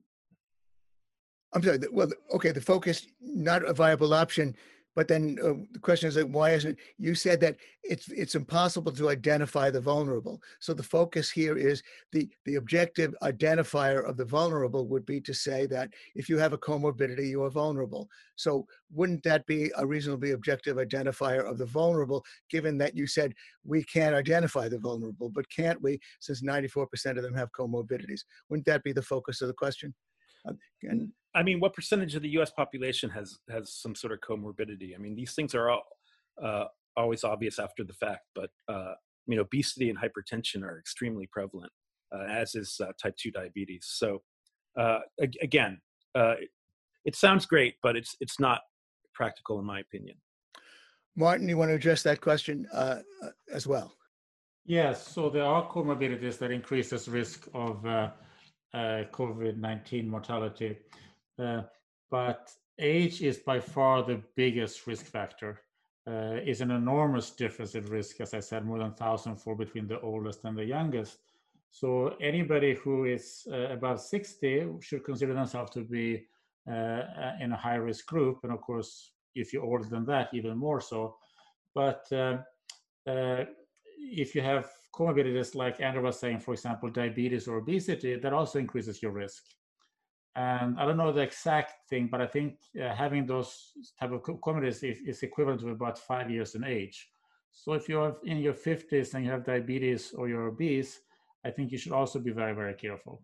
I'm sorry. the- Well, okay, the focus, not a viable option, but then uh, the question is, like, why isn't you said that it's it's impossible to identify the vulnerable. So the focus here is the the objective identifier of the vulnerable would be to say that if you have a comorbidity, you are vulnerable. So wouldn't that be a reasonably objective identifier of the vulnerable, given that you said we can't identify the vulnerable, but can't we, since ninety-four percent of them have comorbidities? Wouldn't that be the focus of the question? Uh, and I mean, what percentage of the U S population has has some sort of comorbidity? I mean, these things are all, uh, always obvious after the fact, but uh, I mean, obesity and hypertension are extremely prevalent, uh, as is uh, type two diabetes. So uh, ag- again, uh, it, it sounds great, but it's it's not practical in my opinion. Martin, you want to address that question uh, uh, as well? Yes, so there are comorbidities that increases risk of uh, uh, COVID nineteen mortality, uh, but age is by far the biggest risk factor. Uh, is an enormous difference in risk, as I said, more than one thousand for between the oldest and the youngest. So anybody who is uh, above sixty should consider themselves to be uh, in a high-risk group. And of course, if you're older than that, even more so. But uh, uh, if you have comorbidities like Andrew was saying, for example, diabetes or obesity, that also increases your risk. And I don't know the exact thing, but I think uh, having those type of comorbidities is, is equivalent to about five years in age. So if you're in your fifties and you have diabetes or you're obese, I think you should also be very, very careful.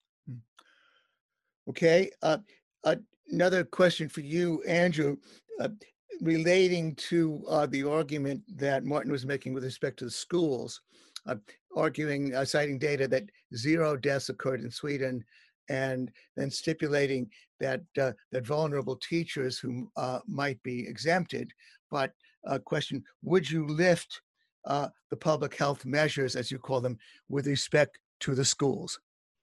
Okay. Uh, uh, another question for you, Andrew, uh, relating to uh, the argument that Martin was making with respect to the schools, uh, arguing, uh, citing data that zero deaths occurred in Sweden, and then stipulating that uh, that vulnerable teachers who uh, might be exempted. But uh, question, would you lift uh, the public health measures, as you call them, with respect to the schools?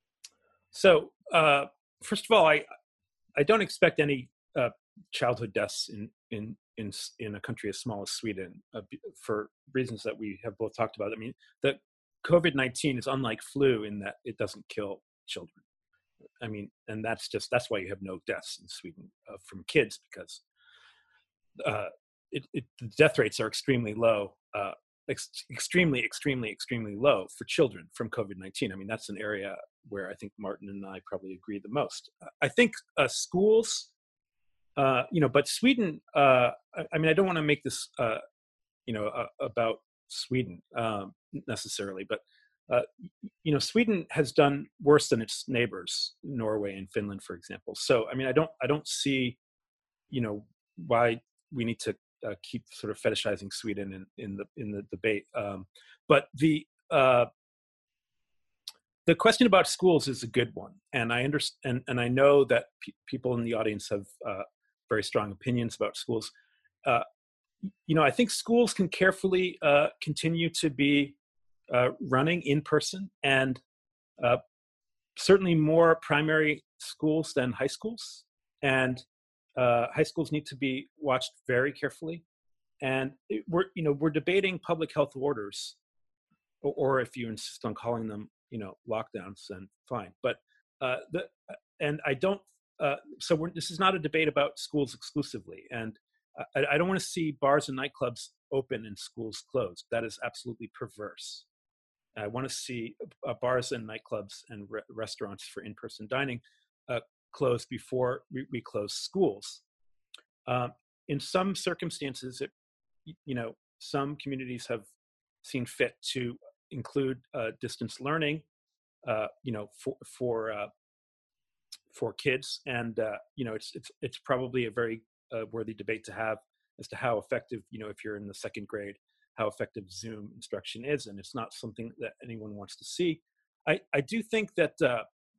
So uh, first of all, I I don't expect any uh, childhood deaths in, in in in a country as small as Sweden uh, for reasons that we have both talked about. I mean, the COVID nineteen is unlike flu in that it doesn't kill children. I mean, and that's just, that's why you have no deaths in Sweden uh, from kids, because uh, it, it, the death rates are extremely low, uh, ex extremely, extremely, extremely low for children from COVID nineteen. I mean, that's an area where I think Martin and I probably agree the most. I think uh, schools, uh, you know, but Sweden, uh, I, I mean, I don't want to make this, uh, you know, uh, about Sweden um, necessarily, but Uh, you know, Sweden has done worse than its neighbors, Norway and Finland, for example. So, I mean, I don't, I don't see, you know, why we need to uh, keep sort of fetishizing Sweden in, in the in the debate. Um, but the uh, the question about schools is a good one, and I understand, and, and I know that pe people in the audience have uh, very strong opinions about schools. Uh, you know, I think schools can carefully uh, continue to be Uh, running in person, and uh, certainly more primary schools than high schools. And uh, high schools need to be watched very carefully. And it, we're, you know, we're debating public health orders, or, or if you insist on calling them, you know, lockdowns, then fine. But uh, the and I don't. Uh, so we're, this is not a debate about schools exclusively. And I, I don't want to see bars and nightclubs open and schools closed. That is absolutely perverse. I want to see uh, bars and nightclubs and re restaurants for in-person dining uh, closed before we, we close schools. Um, in some circumstances, it, you know, some communities have seen fit to include uh, distance learning, uh, you know, for for uh, for kids, and uh, you know, it's it's it's probably a very uh, worthy debate to have as to how effective, you know, if you're in the second grade, how effective Zoom instruction is, and it's not something that anyone wants to see. I, I do think that, uh,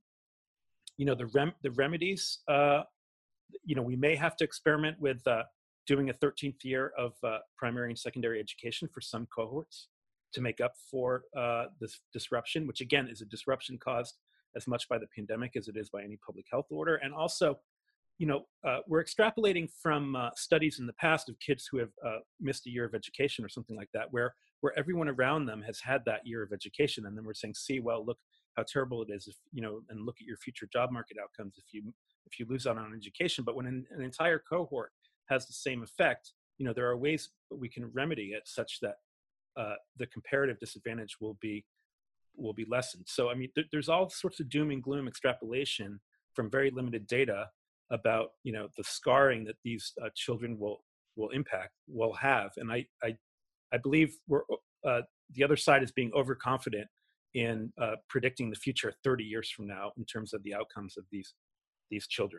you know, the, rem the remedies, uh, you know, we may have to experiment with uh, doing a thirteenth year of uh, primary and secondary education for some cohorts to make up for uh, this disruption, which again is a disruption caused as much by the pandemic as it is by any public health order. And also, you know, uh, we're extrapolating from uh, studies in the past of kids who have uh, missed a year of education or something like that, where where everyone around them has had that year of education, and then we're saying, see, well, look how terrible it is, if you know, and look at your future job market outcomes if you if you lose out on education. But when an, an entire cohort has the same effect, you know, there are ways we can remedy it such that uh, the comparative disadvantage will be will be lessened. So, I mean, th there's all sorts of doom and gloom extrapolation from very limited data about, you know, the scarring that these uh, children will will impact will have, and I I, I believe we're uh, the other side is being overconfident in uh, predicting the future thirty years from now in terms of the outcomes of these these children.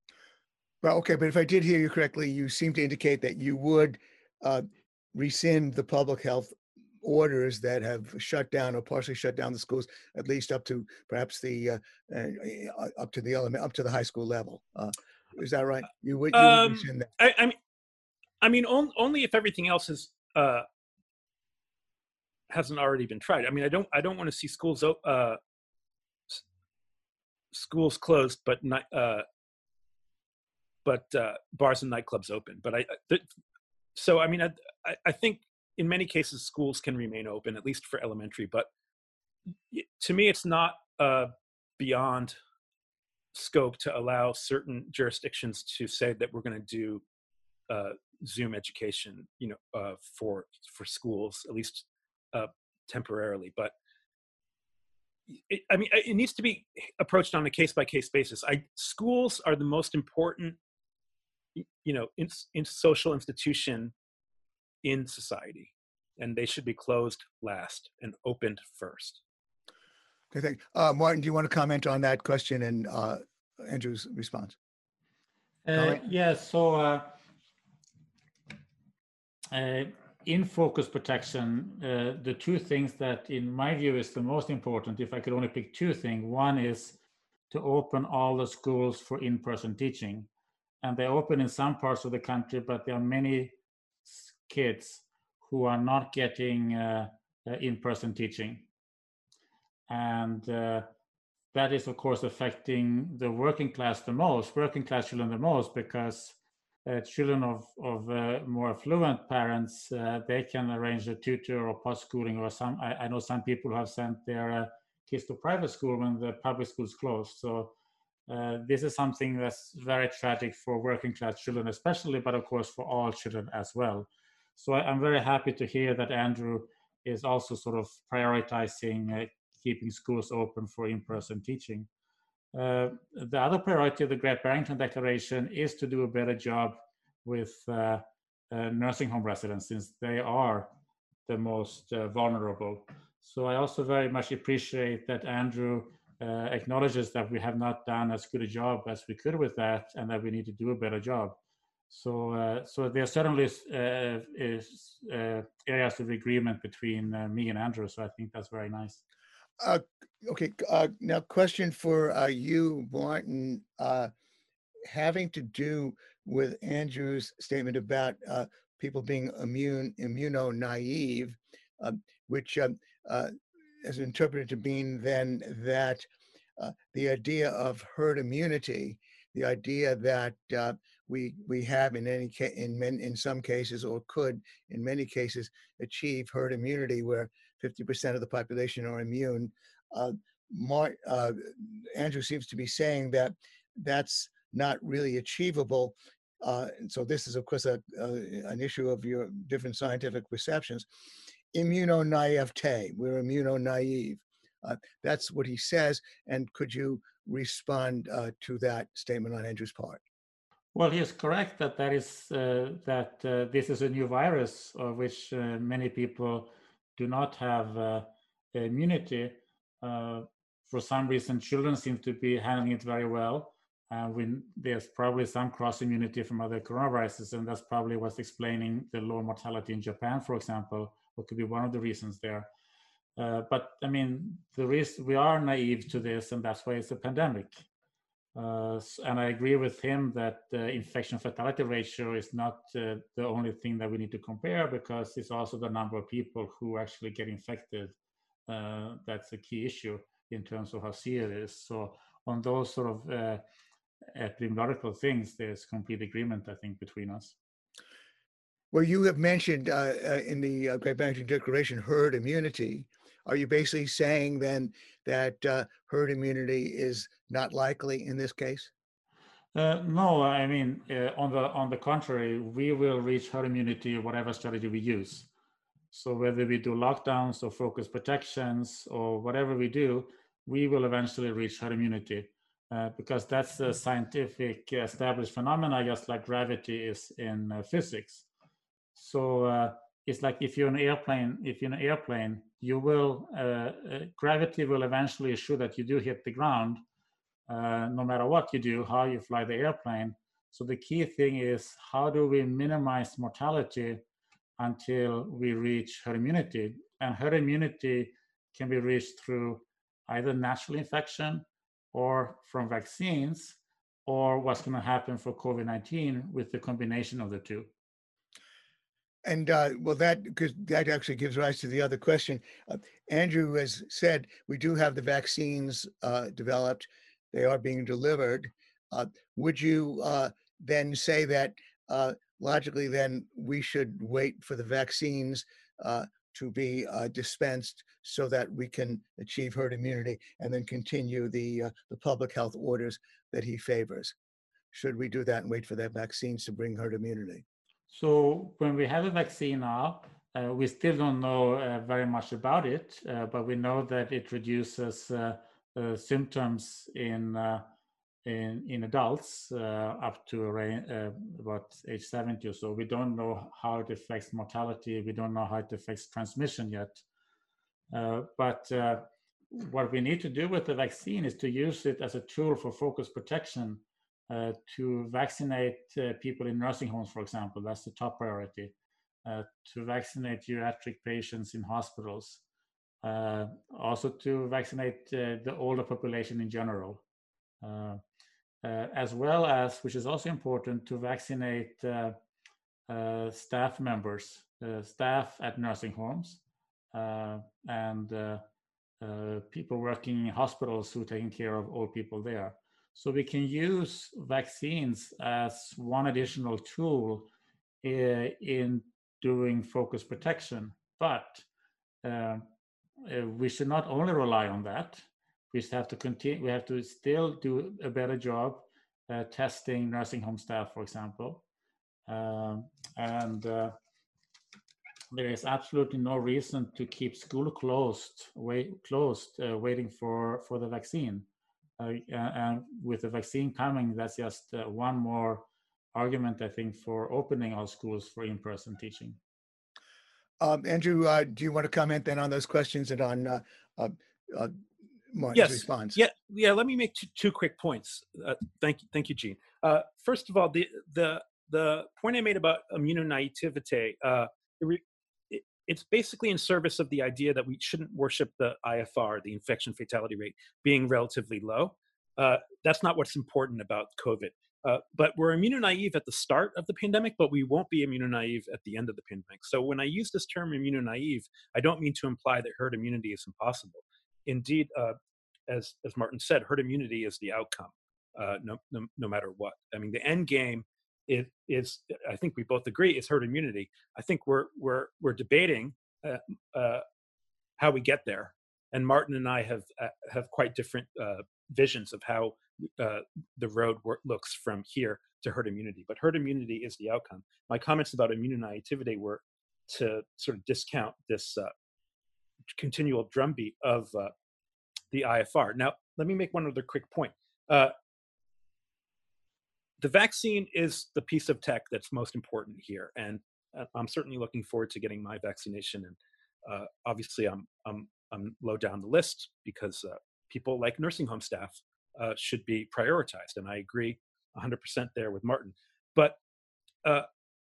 Well, okay, but if I did hear you correctly, you seem to indicate that you would uh, rescind the public health orders that have shut down or partially shut down the schools, at least up to perhaps the uh, uh, up to the element up to the high school level. Uh, is that right? You would, you would um, rescind that? I, I mean, I mean, on, only if everything else is uh, hasn't already been tried. I mean, I don't, I don't want to see schools uh, schools closed, but not. Uh, but uh, bars and nightclubs open. But I, th- so I mean, I, I think in many cases schools can remain open, at least for elementary. But to me, it's not uh, beyond scope to allow certain jurisdictions to say that we're going to do uh, Zoom education, you know, uh, for for schools, at least uh, temporarily. But it, I mean, it needs to be approached on a case by case basis. I schools are the most important, you know, in, in social institution in society, and they should be closed last and opened first. Okay, thank you. Uh, Martin, do you want to comment on that question and uh, Andrew's response? Uh, yeah, so uh, uh, in focus protection, uh, the two things that in my view is the most important, if I could only pick two things, one is to open all the schools for in-person teaching. And they're open in some parts of the country, but there are many kids who are not getting uh, uh, in-person teaching. And uh, that is, of course, affecting the working class the most, working class children the most, because uh, children of, of uh, more affluent parents, uh, they can arrange a tutor or post-schooling, or some, I, I know some people who have sent their uh, kids to private school when the public schools closed. So uh, this is something that's very tragic for working class children especially, but of course for all children as well. So I, I'm very happy to hear that Andrew is also sort of prioritizing uh, keeping schools open for in-person teaching. Uh, the other priority of the Great Barrington Declaration is to do a better job with uh, uh, nursing home residents, since they are the most uh, vulnerable. So I also very much appreciate that Andrew uh, acknowledges that we have not done as good a job as we could with that, and that we need to do a better job. So, uh, so there certainly is, uh, is uh, areas of agreement between uh, me and Andrew. So I think that's very nice. Uh, okay, uh, now question for uh, you, Martin, uh, having to do with Andrew's statement about uh, people being immune, immuno-naive, uh, which uh, uh, is interpreted to mean then that uh, the idea of herd immunity, the idea that uh, we we have in any case, in men, in some cases, or could in many cases achieve herd immunity, where fifty percent of the population are immune. Uh, Mark, uh, Andrew seems to be saying that that's not really achievable. Uh, and so this is, of course, a, a, an issue of your different scientific perceptions. Immuno-naivete, we're immuno-naive. Uh, that's what he says. And could you respond uh, to that statement on Andrew's part? Well, he is correct that that is uh, that uh, this is a new virus of which uh, many people do not have uh, immunity. Uh, for some reason, children seem to be handling it very well. Uh, when there's probably some cross immunity from other coronaviruses, and that's probably what's explaining the low mortality in Japan, for example, what could be one of the reasons there. Uh, but I mean, the reason we are naive to this, and that's why it's a pandemic. Uh, and I agree with him that the infection fatality ratio is not uh, the only thing that we need to compare, because it's also the number of people who actually get infected. Uh, that's a key issue in terms of how serious it is. So on those sort of uh, epidemiological things, there's complete agreement, I think, between us. Well, you have mentioned uh, uh, in the uh, Great Barrington Declaration herd immunity. Are you basically saying then that uh, herd immunity is not likely in this case? Uh, no, I mean, uh, on the on the contrary, we will reach herd immunity whatever strategy we use. So whether we do lockdowns or focus protections or whatever we do, we will eventually reach herd immunity, uh, because that's a scientific established phenomena, just like gravity is in uh, physics. So uh, it's like if you're in an airplane, if you're in an airplane, you will, uh, uh, gravity will eventually assure that you do hit the ground, uh, no matter what you do, how you fly the airplane. So the key thing is, how do we minimize mortality until we reach herd immunity? And herd immunity can be reached through either natural infection or from vaccines, or what's going to happen for COVID nineteen with the combination of the two. And uh, well, that because that actually gives rise to the other question. Uh, Andrew has said we do have the vaccines uh, developed; they are being delivered. Uh, would you uh, then say that uh, logically, then we should wait for the vaccines uh, to be uh, dispensed so that we can achieve herd immunity and then continue the, uh, the public health orders that he favors? Should we do that and wait for the vaccines to bring herd immunity? So when we have a vaccine now, uh, we still don't know uh, very much about it, uh, but we know that it reduces uh, uh, symptoms in, uh, in in adults uh, up to uh, about age seventy or so. We don't know how it affects mortality. We don't know how it affects transmission yet. Uh, but uh, what we need to do with the vaccine is to use it as a tool for focus protection. Uh, to vaccinate uh, people in nursing homes, for example, that's the top priority. Uh, to vaccinate geriatric patients in hospitals. Uh, also to vaccinate uh, the older population in general. Uh, uh, as well as, which is also important, to vaccinate uh, uh, staff members, uh, staff at nursing homes, uh, and uh, uh, people working in hospitals who are taking care of old people there. So we can use vaccines as one additional tool uh, in doing focus protection, but uh, uh, we should not only rely on that. We have to continue. We have to still do a better job uh, testing nursing home staff, for example, um, and uh, there is absolutely no reason to keep school closed, wait, closed, uh, waiting for for the vaccine. Uh, and with the vaccine coming, that's just uh, one more argument, I think, for opening our schools for in-person teaching. Um, Andrew, uh, do you want to comment then on those questions and on uh, uh, uh, Martin's yes. response? Yeah, yeah. Let me make two, two quick points. Uh, thank you, thank you, Gene. Uh, first of all, the the the point I made about immunonaivete, uh, it, it, it's basically in service of the idea that we shouldn't worship the I F R, the infection fatality rate, being relatively low. Uh, that's not what's important about COVID. Uh, but we're immunonaive at the start of the pandemic, but we won't be immunonaive at the end of the pandemic. So when I use this term immunonaive, I don't mean to imply that herd immunity is impossible. Indeed, uh, as as Martin said, herd immunity is the outcome, uh, no, no no matter what. I mean, the end game is, is I think we both agree, is herd immunity. I think we're we're we're debating uh, uh, how we get there, and Martin and I have uh, have quite different uh, visions of how uh, the road work, looks from here to herd immunity. But herd immunity is the outcome. My comments about immunonaivete were to sort of discount this uh, continual drumbeat of uh, the I F R. Now, let me make one other quick point. Uh, the vaccine is the piece of tech that's most important here, and uh, I'm certainly looking forward to getting my vaccination. And uh, obviously, I'm I'm I'm low down the list because uh, people like nursing home staff uh, should be prioritized, and I agree one hundred percent there with Martin. But uh,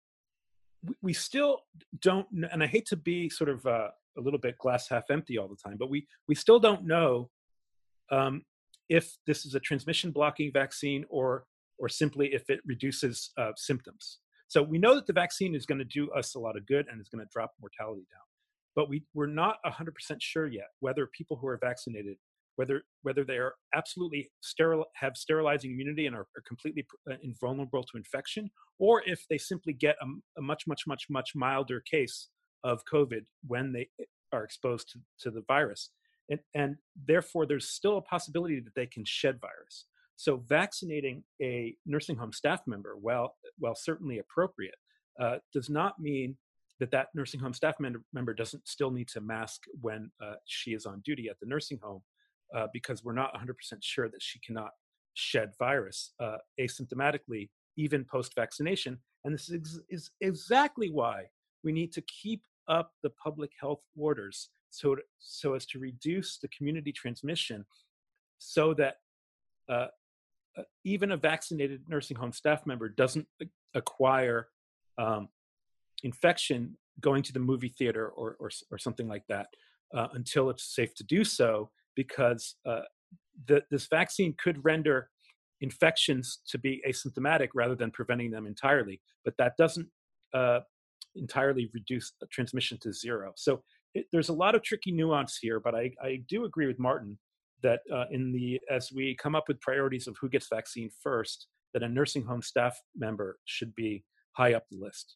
we, we still don't, and I hate to be sort of uh, a little bit glass half empty all the time, but we we still don't know um, if this is a transmission blocking vaccine or or simply if it reduces uh, symptoms. So we know that the vaccine is going to do us a lot of good and is going to drop mortality down, but we we're not one hundred percent sure yet whether people who are vaccinated, whether whether they are absolutely sterile, have sterilizing immunity and are, are completely invulnerable to infection, or if they simply get a, a much much much much milder case of COVID when they are exposed to, to the virus. And, and therefore, there's still a possibility that they can shed virus. So vaccinating a nursing home staff member, while, while certainly appropriate, uh, does not mean that that nursing home staff member doesn't still need to mask when uh, she is on duty at the nursing home, uh, because we're not one hundred percent sure that she cannot shed virus uh, asymptomatically, even post-vaccination. And this is, is exactly why we need to keep up the public health orders so, so as to reduce the community transmission, so that uh, uh, even a vaccinated nursing home staff member doesn't acquire um, infection going to the movie theater or, or, or something like that uh, until it's safe to do so, because uh, the, this vaccine could render infections to be asymptomatic rather than preventing them entirely, but that doesn't uh, entirely reduce transmission to zero. So it, there's a lot of tricky nuance here, but I, I do agree with Martin that uh, in the as we come up with priorities of who gets vaccine first, that a nursing home staff member should be high up the list.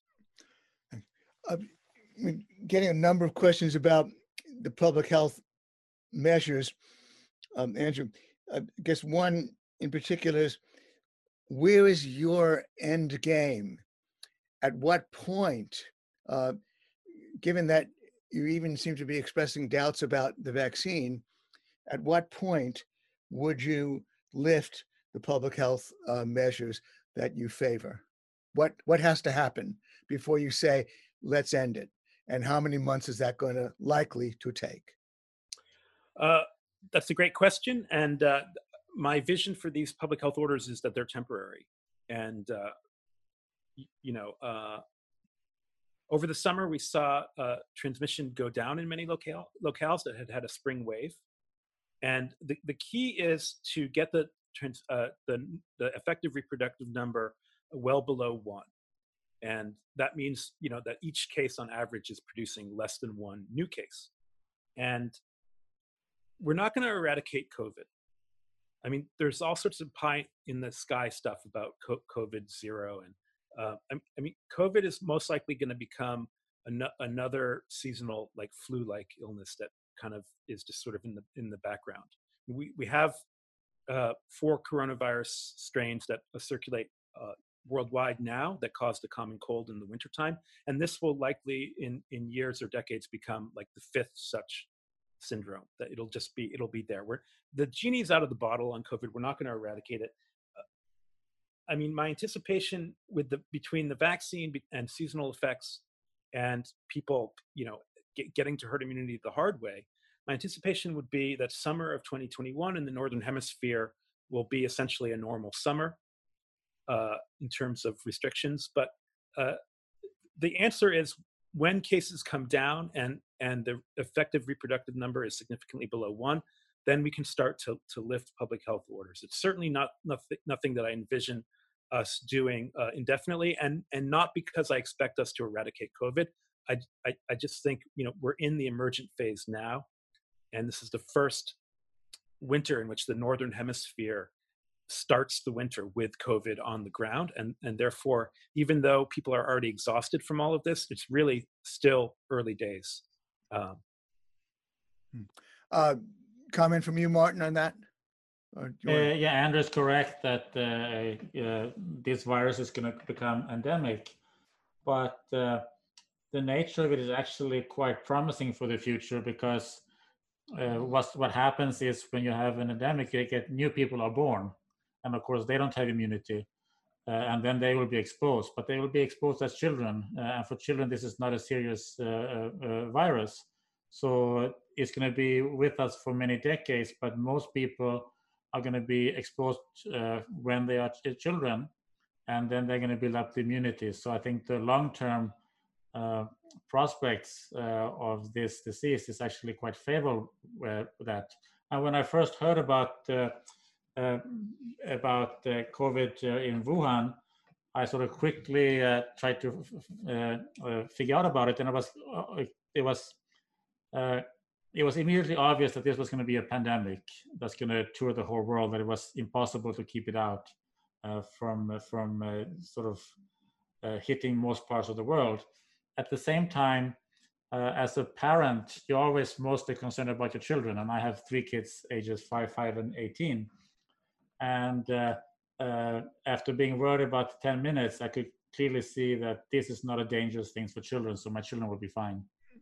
Uh, getting a number of questions about the public health measures, um, Andrew. I guess one in particular is, where is your end game? At what point, uh, given that you even seem to be expressing doubts about the vaccine, at what point would you lift the public health uh, measures that you favor? What what has to happen before you say, let's end it? And how many months is that going to likely to take? Uh, that's a great question. And uh, my vision for these public health orders is that they're temporary. And, uh, you know, uh, over the summer, we saw uh, transmission go down in many locale, locales that had had a spring wave. And the, the key is to get the, trans, uh, the, the effective reproductive number well below one. And that means, you know, that each case on average is producing less than one new case. And we're not going to eradicate COVID. I mean, there's all sorts of pie in the sky stuff about COVID zero. And uh, I mean, COVID is most likely going to become an another seasonal, like flu-like illness that kind of is just sort of in the in the background. We we have uh, four coronavirus strains that circulate uh, worldwide now that cause the common cold in the wintertime, and this will likely in in years or decades become like the fifth such syndrome. That it'll just be it'll be there. We're the genie's out of the bottle on COVID. We're not going to eradicate it. Uh, I mean, my anticipation with the between the vaccine and seasonal effects and people, you know, get, getting to herd immunity the hard way, my anticipation would be that summer of twenty twenty-one in the Northern Hemisphere will be essentially a normal summer uh, in terms of restrictions. But uh, the answer is when cases come down and, and the effective reproductive number is significantly below one, then we can start to, to lift public health orders. It's certainly not nothing, nothing that I envision us doing uh, indefinitely, and, and not because I expect us to eradicate COVID. I, I, I just think, you know, we're in the emergent phase now, and this is the first winter in which the Northern Hemisphere starts the winter with COVID on the ground. And, and therefore, even though people are already exhausted from all of this, it's really still early days. Um, uh, comment from you, Martin, on that? Uh, yeah, Andrew's correct that uh, uh, this virus is going to become endemic, but uh, the nature of it is actually quite promising for the future, because uh, what, what happens is when you have an endemic, you get new people are born, and of course they don't have immunity, uh, and then they will be exposed, but they will be exposed as children, uh, and for children this is not a serious uh, uh, virus, so it's going to be with us for many decades, but most people are going to be exposed uh, when they are ch children, and then they're going to build up the immunity. So I think the long-term uh, prospects uh, of this disease is actually quite favorable with that. And when I first heard about uh, uh, about uh, COVID uh, in Wuhan, I sort of quickly uh, tried to uh, uh, figure out about it, and it was uh, it was. Uh, It was immediately obvious that this was going to be a pandemic that's going to tour the whole world, that it was impossible to keep it out uh, from, uh, from uh, sort of uh, hitting most parts of the world. At the same time, uh, as a parent, you're always mostly concerned about your children. And I have three kids, ages five, five, and eighteen. And uh, uh, after being worried about ten minutes, I could clearly see that this is not a dangerous thing for children, so my children will be fine.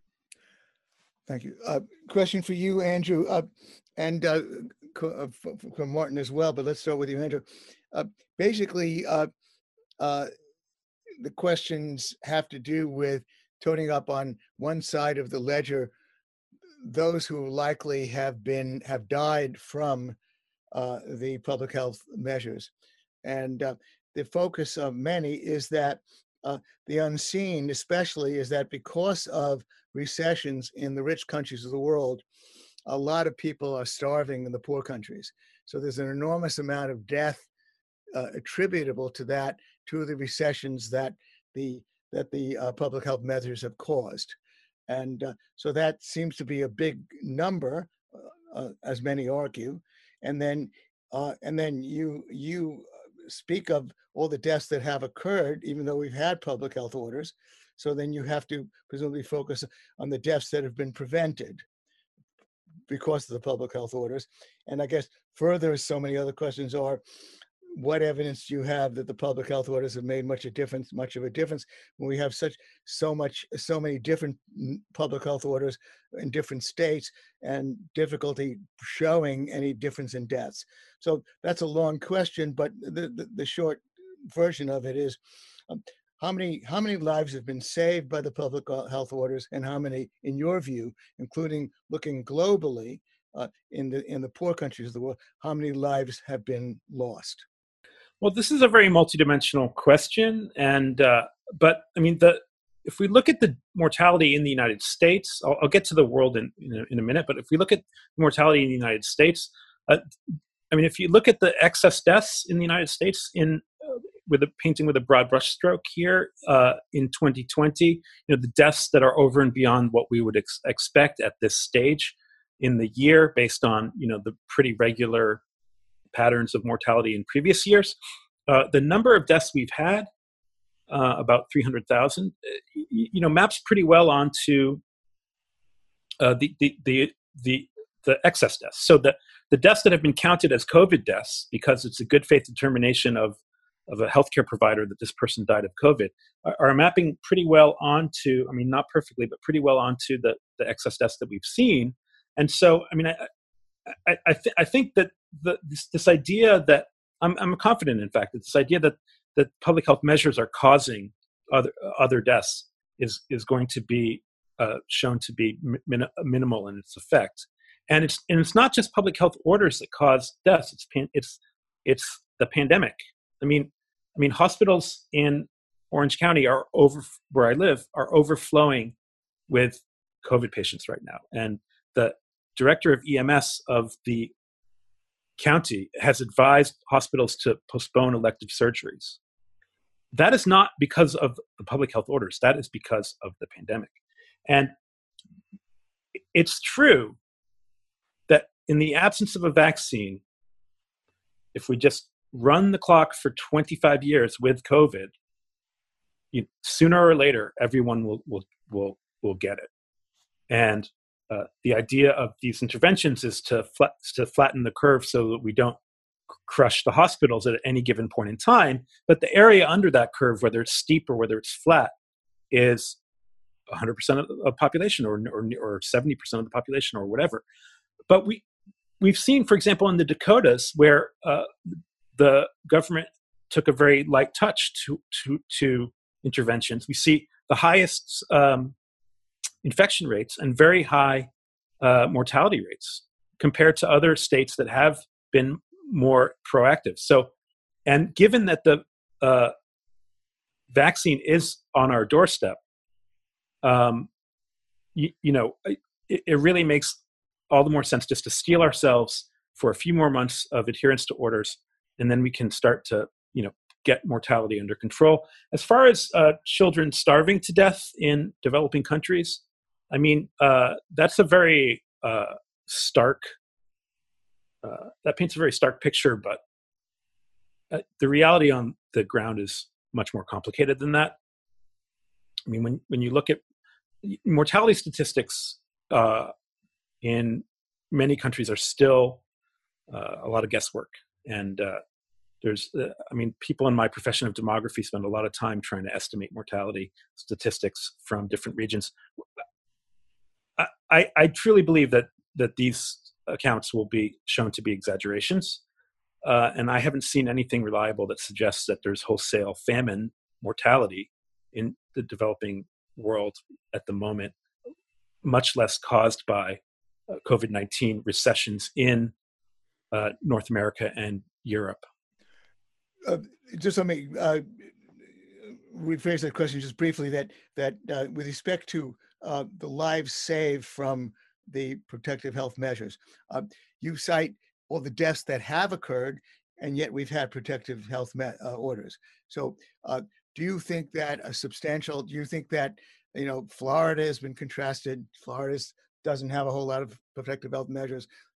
Thank you. Uh, question for you, Andrew, uh, and uh, from Martin as well, but let's start with you, Andrew. Uh, basically, uh, uh, the questions have to do with toting up on one side of the ledger those who likely have been, have died from uh, the public health measures. And uh, the focus of many is that uh, the unseen, especially, is that because of recessions in the rich countries of the world, a lot of people are starving in the poor countries. So there's an enormous amount of death uh, attributable to that, to the recessions that the that the uh, public health measures have caused. And uh, so that seems to be a big number, uh, uh, as many argue. And then uh, and then you you speak of all the deaths that have occurred, even though we've had public health orders. So then you have to presumably focus on the deaths that have been prevented because of the public health orders. And I guess further, so many other questions are, what evidence do you have that the public health orders have made much a difference, much of a difference when we have such, so much, so many different public health orders in different states and difficulty showing any difference in deaths? So that's a long question, but the, the, the short version of it is, um, how many, how many lives have been saved by the public health orders, and how many, in your view, including looking globally, uh, in the, in the poor countries of the world, how many lives have been lost? Well, this is a very multidimensional question, and uh, but I mean, the if we look at the mortality in the United States, I'll, I'll get to the world in in a, in a minute. But if we look at mortality in the United States, uh, I mean, if you look at the excess deaths in the United States, in uh, with a painting with a broad brushstroke here, uh, in twenty twenty, you know, the deaths that are over and beyond what we would ex- expect at this stage in the year, based on, you know, the pretty regular patterns of mortality in previous years. Uh, the number of deaths we've had, uh, about three hundred thousand, you, you know, maps pretty well onto uh, the, the, the, the, the excess deaths. So the, the deaths that have been counted as COVID deaths, because it's a good faith determination of, of a healthcare provider that this person died of COVID, are, are mapping pretty well onto, I mean, not perfectly, but pretty well onto the, the excess deaths that we've seen. And so, I mean, I, I, I, th- I think that the, this, this idea that I'm, I'm confident, in fact, that this idea that, that public health measures are causing other other deaths is is going to be uh, shown to be min- minimal in its effect, and it's and it's not just public health orders that cause deaths. It's pan- it's it's the pandemic. I mean, I mean, hospitals in Orange County are over where I live are overflowing with COVID patients right now, and the director of E M S of the county has advised hospitals to postpone elective surgeries. That is not because of the public health orders. That is because of the pandemic. And it's true that in the absence of a vaccine, if we just run the clock for twenty-five years with COVID, you, sooner or later, everyone will, will, will, will get it. And Uh, the idea of these interventions is to, flat, to flatten the curve so that we don't crush the hospitals at any given point in time. But the area under that curve, whether it's steep or whether it's flat, is one hundred percent of the population, or, or, or seventy percent of the population, or whatever. But we, we've seen, for example, in the Dakotas, where uh, the government took a very light touch to, to, to interventions, we see the highest um, infection rates and very high uh, mortality rates compared to other states that have been more proactive. So, and given that the uh, vaccine is on our doorstep, um, you, you know, it, it really makes all the more sense just to steel ourselves for a few more months of adherence to orders, and then we can start to, you know, get mortality under control. As far as uh, children starving to death in developing countries, I mean, uh, that's a very uh, stark, uh, that paints a very stark picture, but uh, the reality on the ground is much more complicated than that. I mean, when, when you look at mortality statistics uh, in many countries are still uh, a lot of guesswork. And uh, there's, uh, I mean, people in my profession of demography spend a lot of time trying to estimate mortality statistics from different regions. I, I truly believe that that these accounts will be shown to be exaggerations, uh, and I haven't seen anything reliable that suggests that there's wholesale famine mortality in the developing world at the moment, much less caused by uh, COVID nineteen recessions in uh, North America and Europe. Uh, just let me uh, rephrase that question just briefly, that, that uh, with respect to uh, the lives saved from the protective health measures, uh, you cite all the deaths that have occurred, and yet we've had protective health me- uh, orders. So uh, do you think that a substantial, do you think that, you know, Florida has been contrasted, Florida doesn't have a whole lot of protective health measures,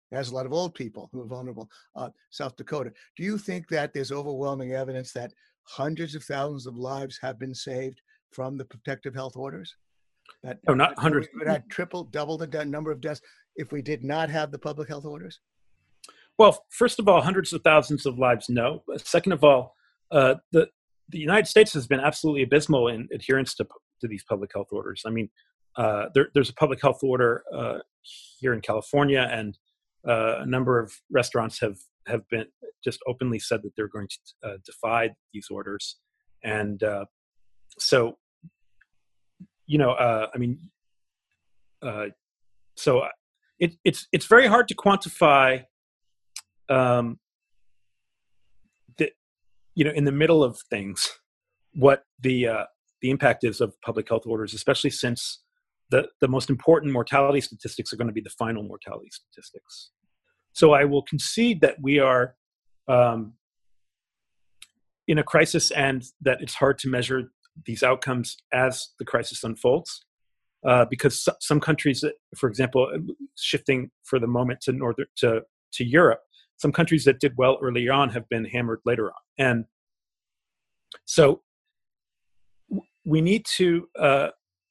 It has a lot of old people who are vulnerable. Uh, South Dakota. Do you think that there's overwhelming evidence that hundreds of thousands of lives have been saved from the protective health orders? That, no, not that hundreds. we would have triple, double the de- number of deaths if we did not have the public health orders? Well, first of all, hundreds of thousands of lives, no. Second of all, uh, the the United States has been absolutely abysmal in adherence to to these public health orders. I mean, uh, there, there's a public health order uh, here in California, and uh, a number of restaurants have have been just openly said that they're going to uh, defy these orders, and uh, so you know, uh, I mean, uh, so it, it's it's very hard to quantify. Um, the, you know, in the middle of things, what the uh, the impact is of public health orders, especially since the the most important mortality statistics are going to be the final mortality statistics. So I will concede that we are um, in a crisis, and that it's hard to measure these outcomes as the crisis unfolds, uh, because so, some countries, for example, shifting for the moment to northern to to Europe. Some countries that did well early on have been hammered later on. And so we need to, uh,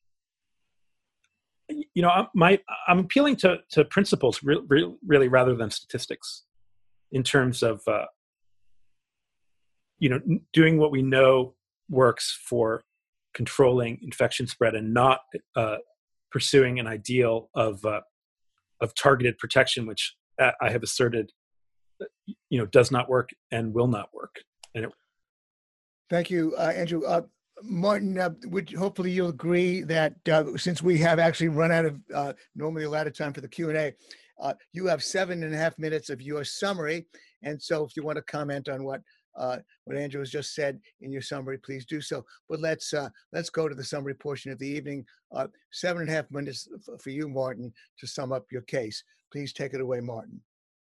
you know, my, I'm appealing to, to principles re- re- really rather than statistics in terms of, uh, you know, doing what we know works for controlling infection spread and not uh, pursuing an ideal of, uh, of targeted protection, which I have asserted you know, does not work and will not work. And it, Thank you, uh, Andrew. Uh, Martin, uh, would hopefully you'll agree that uh, since we have actually run out of uh, normally allotted time for the Q and A, uh, you have seven and a half minutes of your summary. And so if you want to comment on what uh, what Andrew has just said in your summary, please do so. But let's uh, let's go to the summary portion of the evening. Uh, seven and a half minutes for you, Martin, to sum up your case. Please take it away, Martin.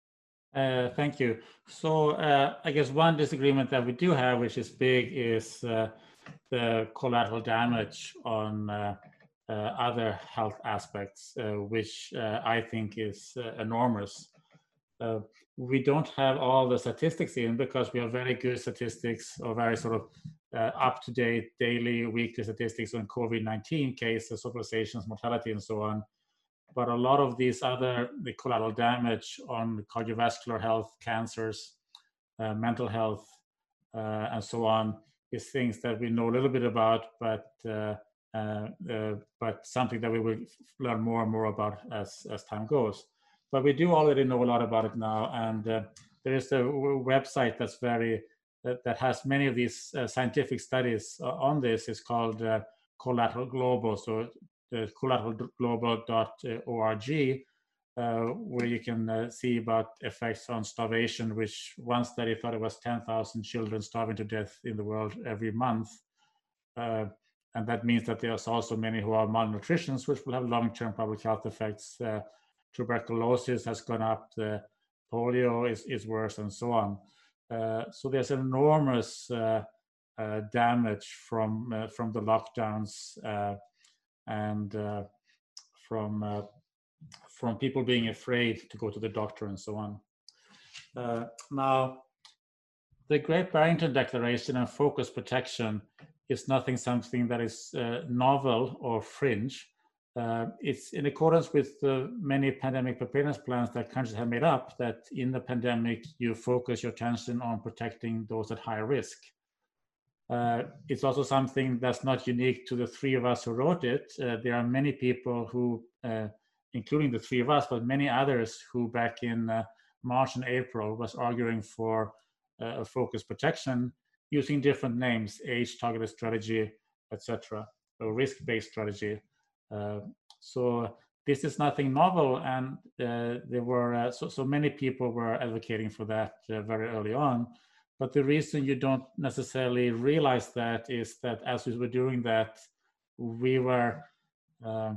Uh, thank you. So uh, I guess one disagreement that we do have, which is big, is uh, the collateral damage on uh, uh, other health aspects, uh, which uh, I think is uh, enormous. Uh, we don't have all the statistics in because we have very good statistics or very sort of uh, up-to-date daily, weekly statistics on COVID nineteen cases, hospitalizations, mortality, and so on. But a lot of these other the collateral damage on cardiovascular health, cancers, uh, mental health, uh, and so on is things that we know a little bit about, but uh, uh, uh, but something that we will learn more and more about as as time goes. But we do already know a lot about it now, and uh, there is a website that's very that, that has many of these uh, scientific studies uh, on this. It's called uh, Collateral Global. So the collateral global dot org, uh, where you can uh, see about effects on starvation, which one study thought it was ten thousand children starving to death in the world every month. Uh, and that means that there's also many who are malnutrition, which will have long-term public health effects. Uh, tuberculosis has gone up, the polio is, is worse, and so on. Uh, so there's enormous uh, uh, damage from, uh, from the lockdowns uh, and uh, from uh, from people being afraid to go to the doctor and so on. Uh, now, the Great Barrington Declaration and focus protection is nothing something that is uh, novel or fringe. Uh, it's in accordance with the many pandemic preparedness plans that countries have made up, that in the pandemic, you focus your attention on protecting those at high risk. Uh, it's also something that's not unique to the three of us who wrote it. Uh, there are many people who, uh, including the three of us, but many others who back in uh, March and April was arguing for uh, a focused protection using different names, age-targeted strategy, et cetera, or risk-based strategy. Uh, so this is nothing novel, and uh, there were uh, so, so many people were advocating for that uh, very early on. But the reason you don't necessarily realize that is that as we were doing that, we were uh,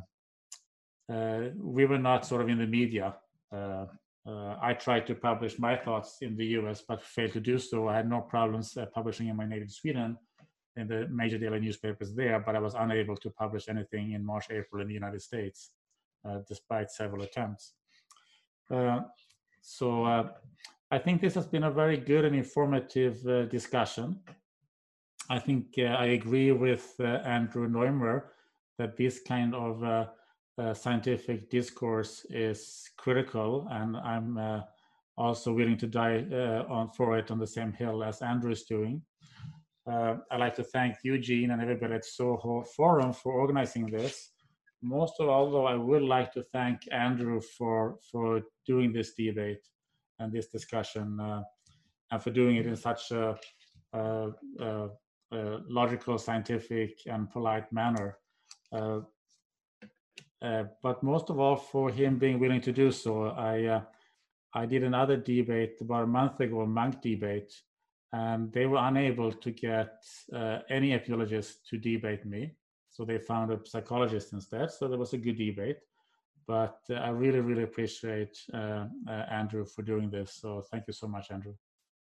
uh, we were not sort of in the media. Uh, uh, I tried to publish my thoughts in the U S, but failed to do so. I had no problems uh, publishing in my native Sweden in the major daily newspapers there, but I was unable to publish anything in March, April in the United States, uh, despite several attempts. Uh, So uh, I think this has been a very good and informative uh, discussion. I think uh, I agree with uh, Andrew Neumer that this kind of uh, uh, scientific discourse is critical, and I'm uh, also willing to die uh, on for it on the same hill as Andrew is doing. Uh, I'd like to thank Eugene and everybody at Soho Forum for organizing this. Most of all, though, I would like to thank Andrew for, for doing this debate and this discussion, uh, and for doing it in such a, a, a, a logical, scientific, and polite manner. Uh, uh, but most of all, for him being willing to do so. I, uh, I did another debate about a month ago, a Munk debate, and they were unable to get uh, any epidemiologist to debate me. So they found a psychologist instead. So there was a good debate. But uh, I really, really appreciate uh, uh, Andrew for doing this. So thank you so much, Andrew.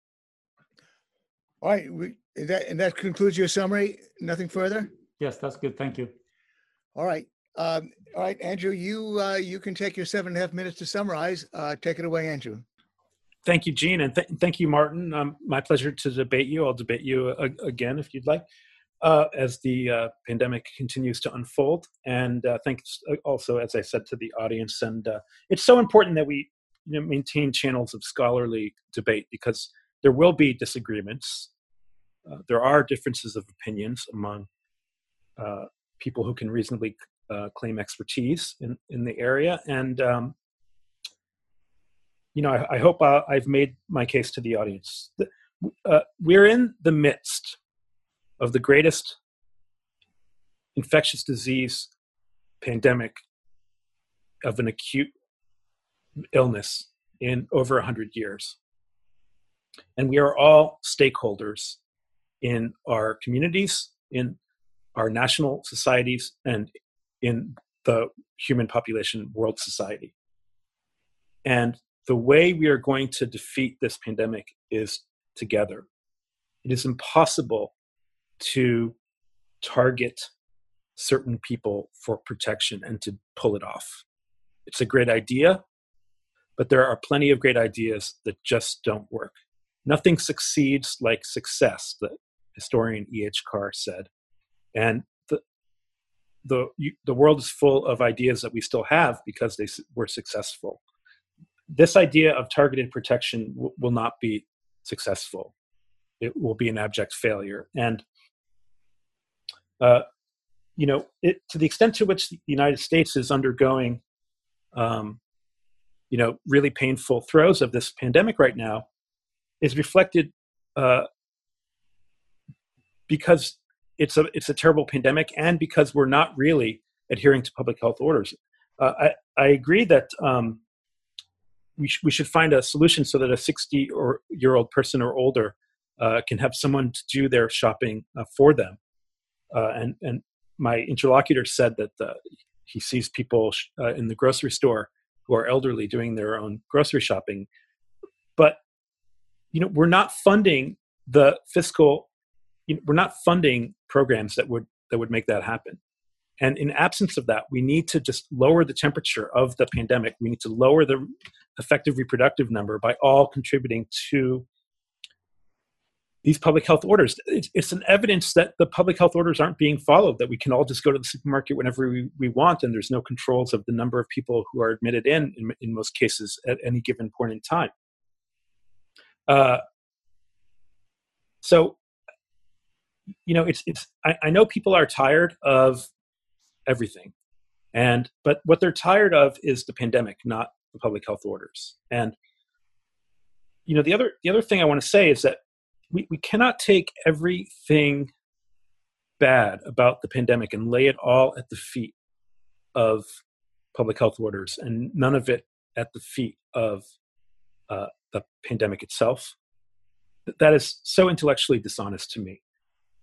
All right, we, that, and that concludes your summary. Nothing further? Yes, that's good. Thank you. All right. Um, all right, Andrew, you uh, you can take your seven and a half minutes to summarize. Uh, take it away, Andrew. Thank you, Gene, and th thank you, Martin. Um, my pleasure to debate you. I'll debate you uh, again if you'd like, uh, as the uh, pandemic continues to unfold. And uh, thanks also, as I said, to the audience. And uh, it's so important that we you know, maintain channels of scholarly debate, because there will be disagreements. Uh, there are differences of opinions among uh, people who can reasonably uh, claim expertise in, in the area. And um, you know, I, I hope uh, I've made my case to the audience. Uh, we're in the midst of the greatest infectious disease pandemic of an acute illness in over one hundred years. And we are all stakeholders in our communities, in our national societies, and in the human population world society. And the way we are going to defeat this pandemic is together. It is impossible to target certain people for protection and to pull it off. It's a great idea, but there are plenty of great ideas that just don't work. Nothing succeeds like success, the historian E H Carr said. And the, the, the world is full of ideas that we still have because they were successful. This idea of targeted protection w will not be successful. It will be an abject failure. And, uh, you know, it, to the extent to which the United States is undergoing, um, you know, really painful throes of this pandemic right now, is reflected uh, because it's a, it's a terrible pandemic, and because we're not really adhering to public health orders. Uh, I, I agree that um, we, sh we should find a solution so that a sixty or year old person or older uh, can have someone to do their shopping uh, for them. Uh, and, and my interlocutor said that uh, he sees people sh uh, in the grocery store who are elderly doing their own grocery shopping. But, you know, we're not funding the fiscal, you know, we're not funding programs that would, that would make that happen. And in absence of that, we need to just lower the temperature of the pandemic. We need to lower the effective reproductive number by all contributing to these public health orders. It's, it's an evidence that the public health orders aren't being followed, that we can all just go to the supermarket whenever we, we want, and there's no controls of the number of people who are admitted in, in, in most cases, at any given point in time. Uh, so, you know, it's, it's, I, I know people are tired of everything. And, but what they're tired of is the pandemic, not the public health orders. And, you know, the other, the other thing I want to say is that we, we cannot take everything bad about the pandemic and lay it all at the feet of public health orders, and none of it at the feet of uh, the pandemic itself. That is so intellectually dishonest to me.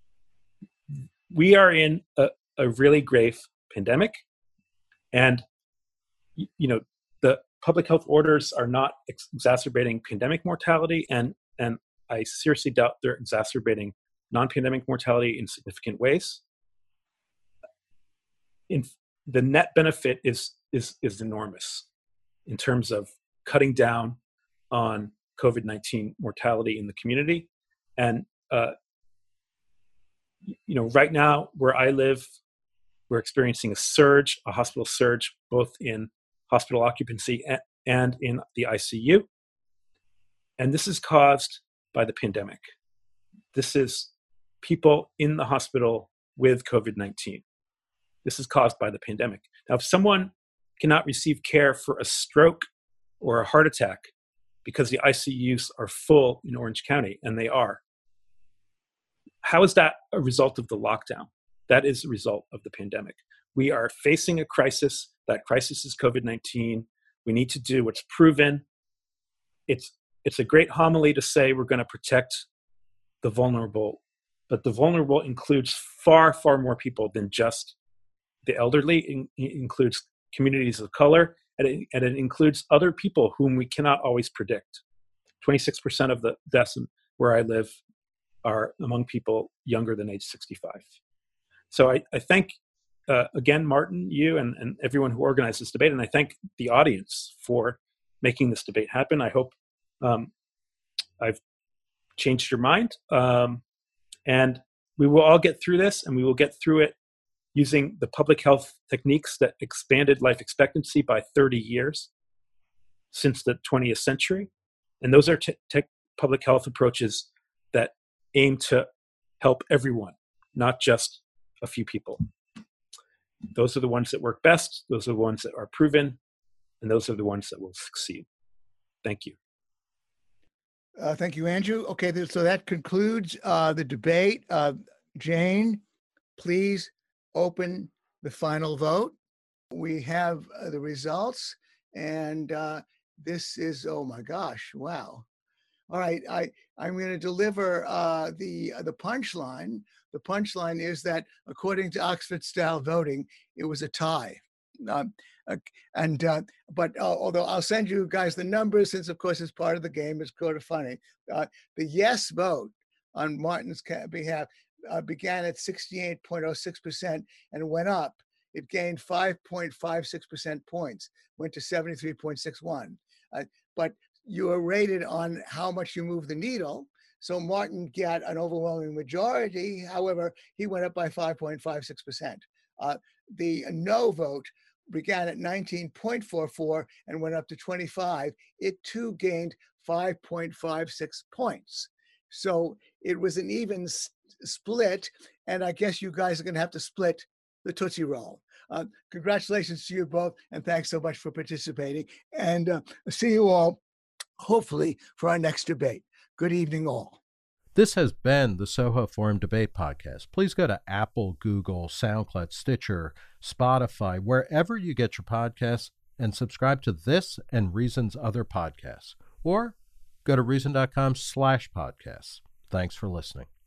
We are in a, a really grave pandemic, and you know, the public health orders are not ex exacerbating pandemic mortality, and and I seriously doubt they're exacerbating non-pandemic mortality in significant ways. In the net benefit is is is enormous in terms of cutting down on COVID nineteen mortality in the community. And, uh, you know, right now where I live, we're experiencing a surge, a hospital surge, both in hospital occupancy and, and in the I C U. And this is caused by the pandemic. This is people in the hospital with COVID nineteen. This is caused by the pandemic. Now, if someone cannot receive care for a stroke or a heart attack because the I C Us are full in Orange County, and they are, how is that a result of the lockdown? That is a result of the pandemic. We are facing a crisis. That crisis is COVID nineteen. We need to do what's proven. It's, it's a great homily to say we're going to protect the vulnerable, but the vulnerable includes far, far more people than just the elderly. It includes communities of color, and it, and it includes other people whom we cannot always predict. twenty-six percent of the deaths where I live are among people younger than age sixty-five. So I, I thank, uh, again, Martin, you and, and everyone who organized this debate, and I thank the audience for making this debate happen. I hope um, I've changed your mind, um, and we will all get through this, and we will get through it using the public health techniques that expanded life expectancy by thirty years since the twentieth century. And those are t- t- public health approaches that aim to help everyone, not just a few people. Those are the ones that work best. Those are the ones that are proven. And those are the ones that will succeed. Thank you. Uh, thank you, Andrew. Okay, so that concludes uh, the debate. Uh, Jane, please open the final vote. We have uh, the results, and uh, this is, oh my gosh, wow. All right, I, I'm going to deliver uh, the, uh, the punchline. The punchline is that according to Oxford-style voting, it was a tie. Um, uh, and uh, but uh, although I'll send you guys the numbers, since of course it's part of the game, it's sort of funny. Uh, the yes vote on Martin's behalf uh, began at sixty-eight point oh six percent and went up. It gained five point five six percent points, went to seventy-three point six one. Uh, but you are rated on how much you move the needle. So Martin got an overwhelming majority. However, he went up by five point five six percent. Uh, the no vote began at nineteen point four four and went up to twenty-five. It too gained five point five six points. So it was an even s- split. And I guess you guys are going to have to split the Tootsie Roll. Uh, congratulations to you both. And thanks so much for participating. And uh, see you all, hopefully, for our next debate. Good evening, all. This has been the Soho Forum Debate Podcast. Please go to Apple, Google, SoundCloud, Stitcher, Spotify, wherever you get your podcasts, and subscribe to this and Reason's other podcasts. Or go to reason.com slash podcasts. Thanks for listening.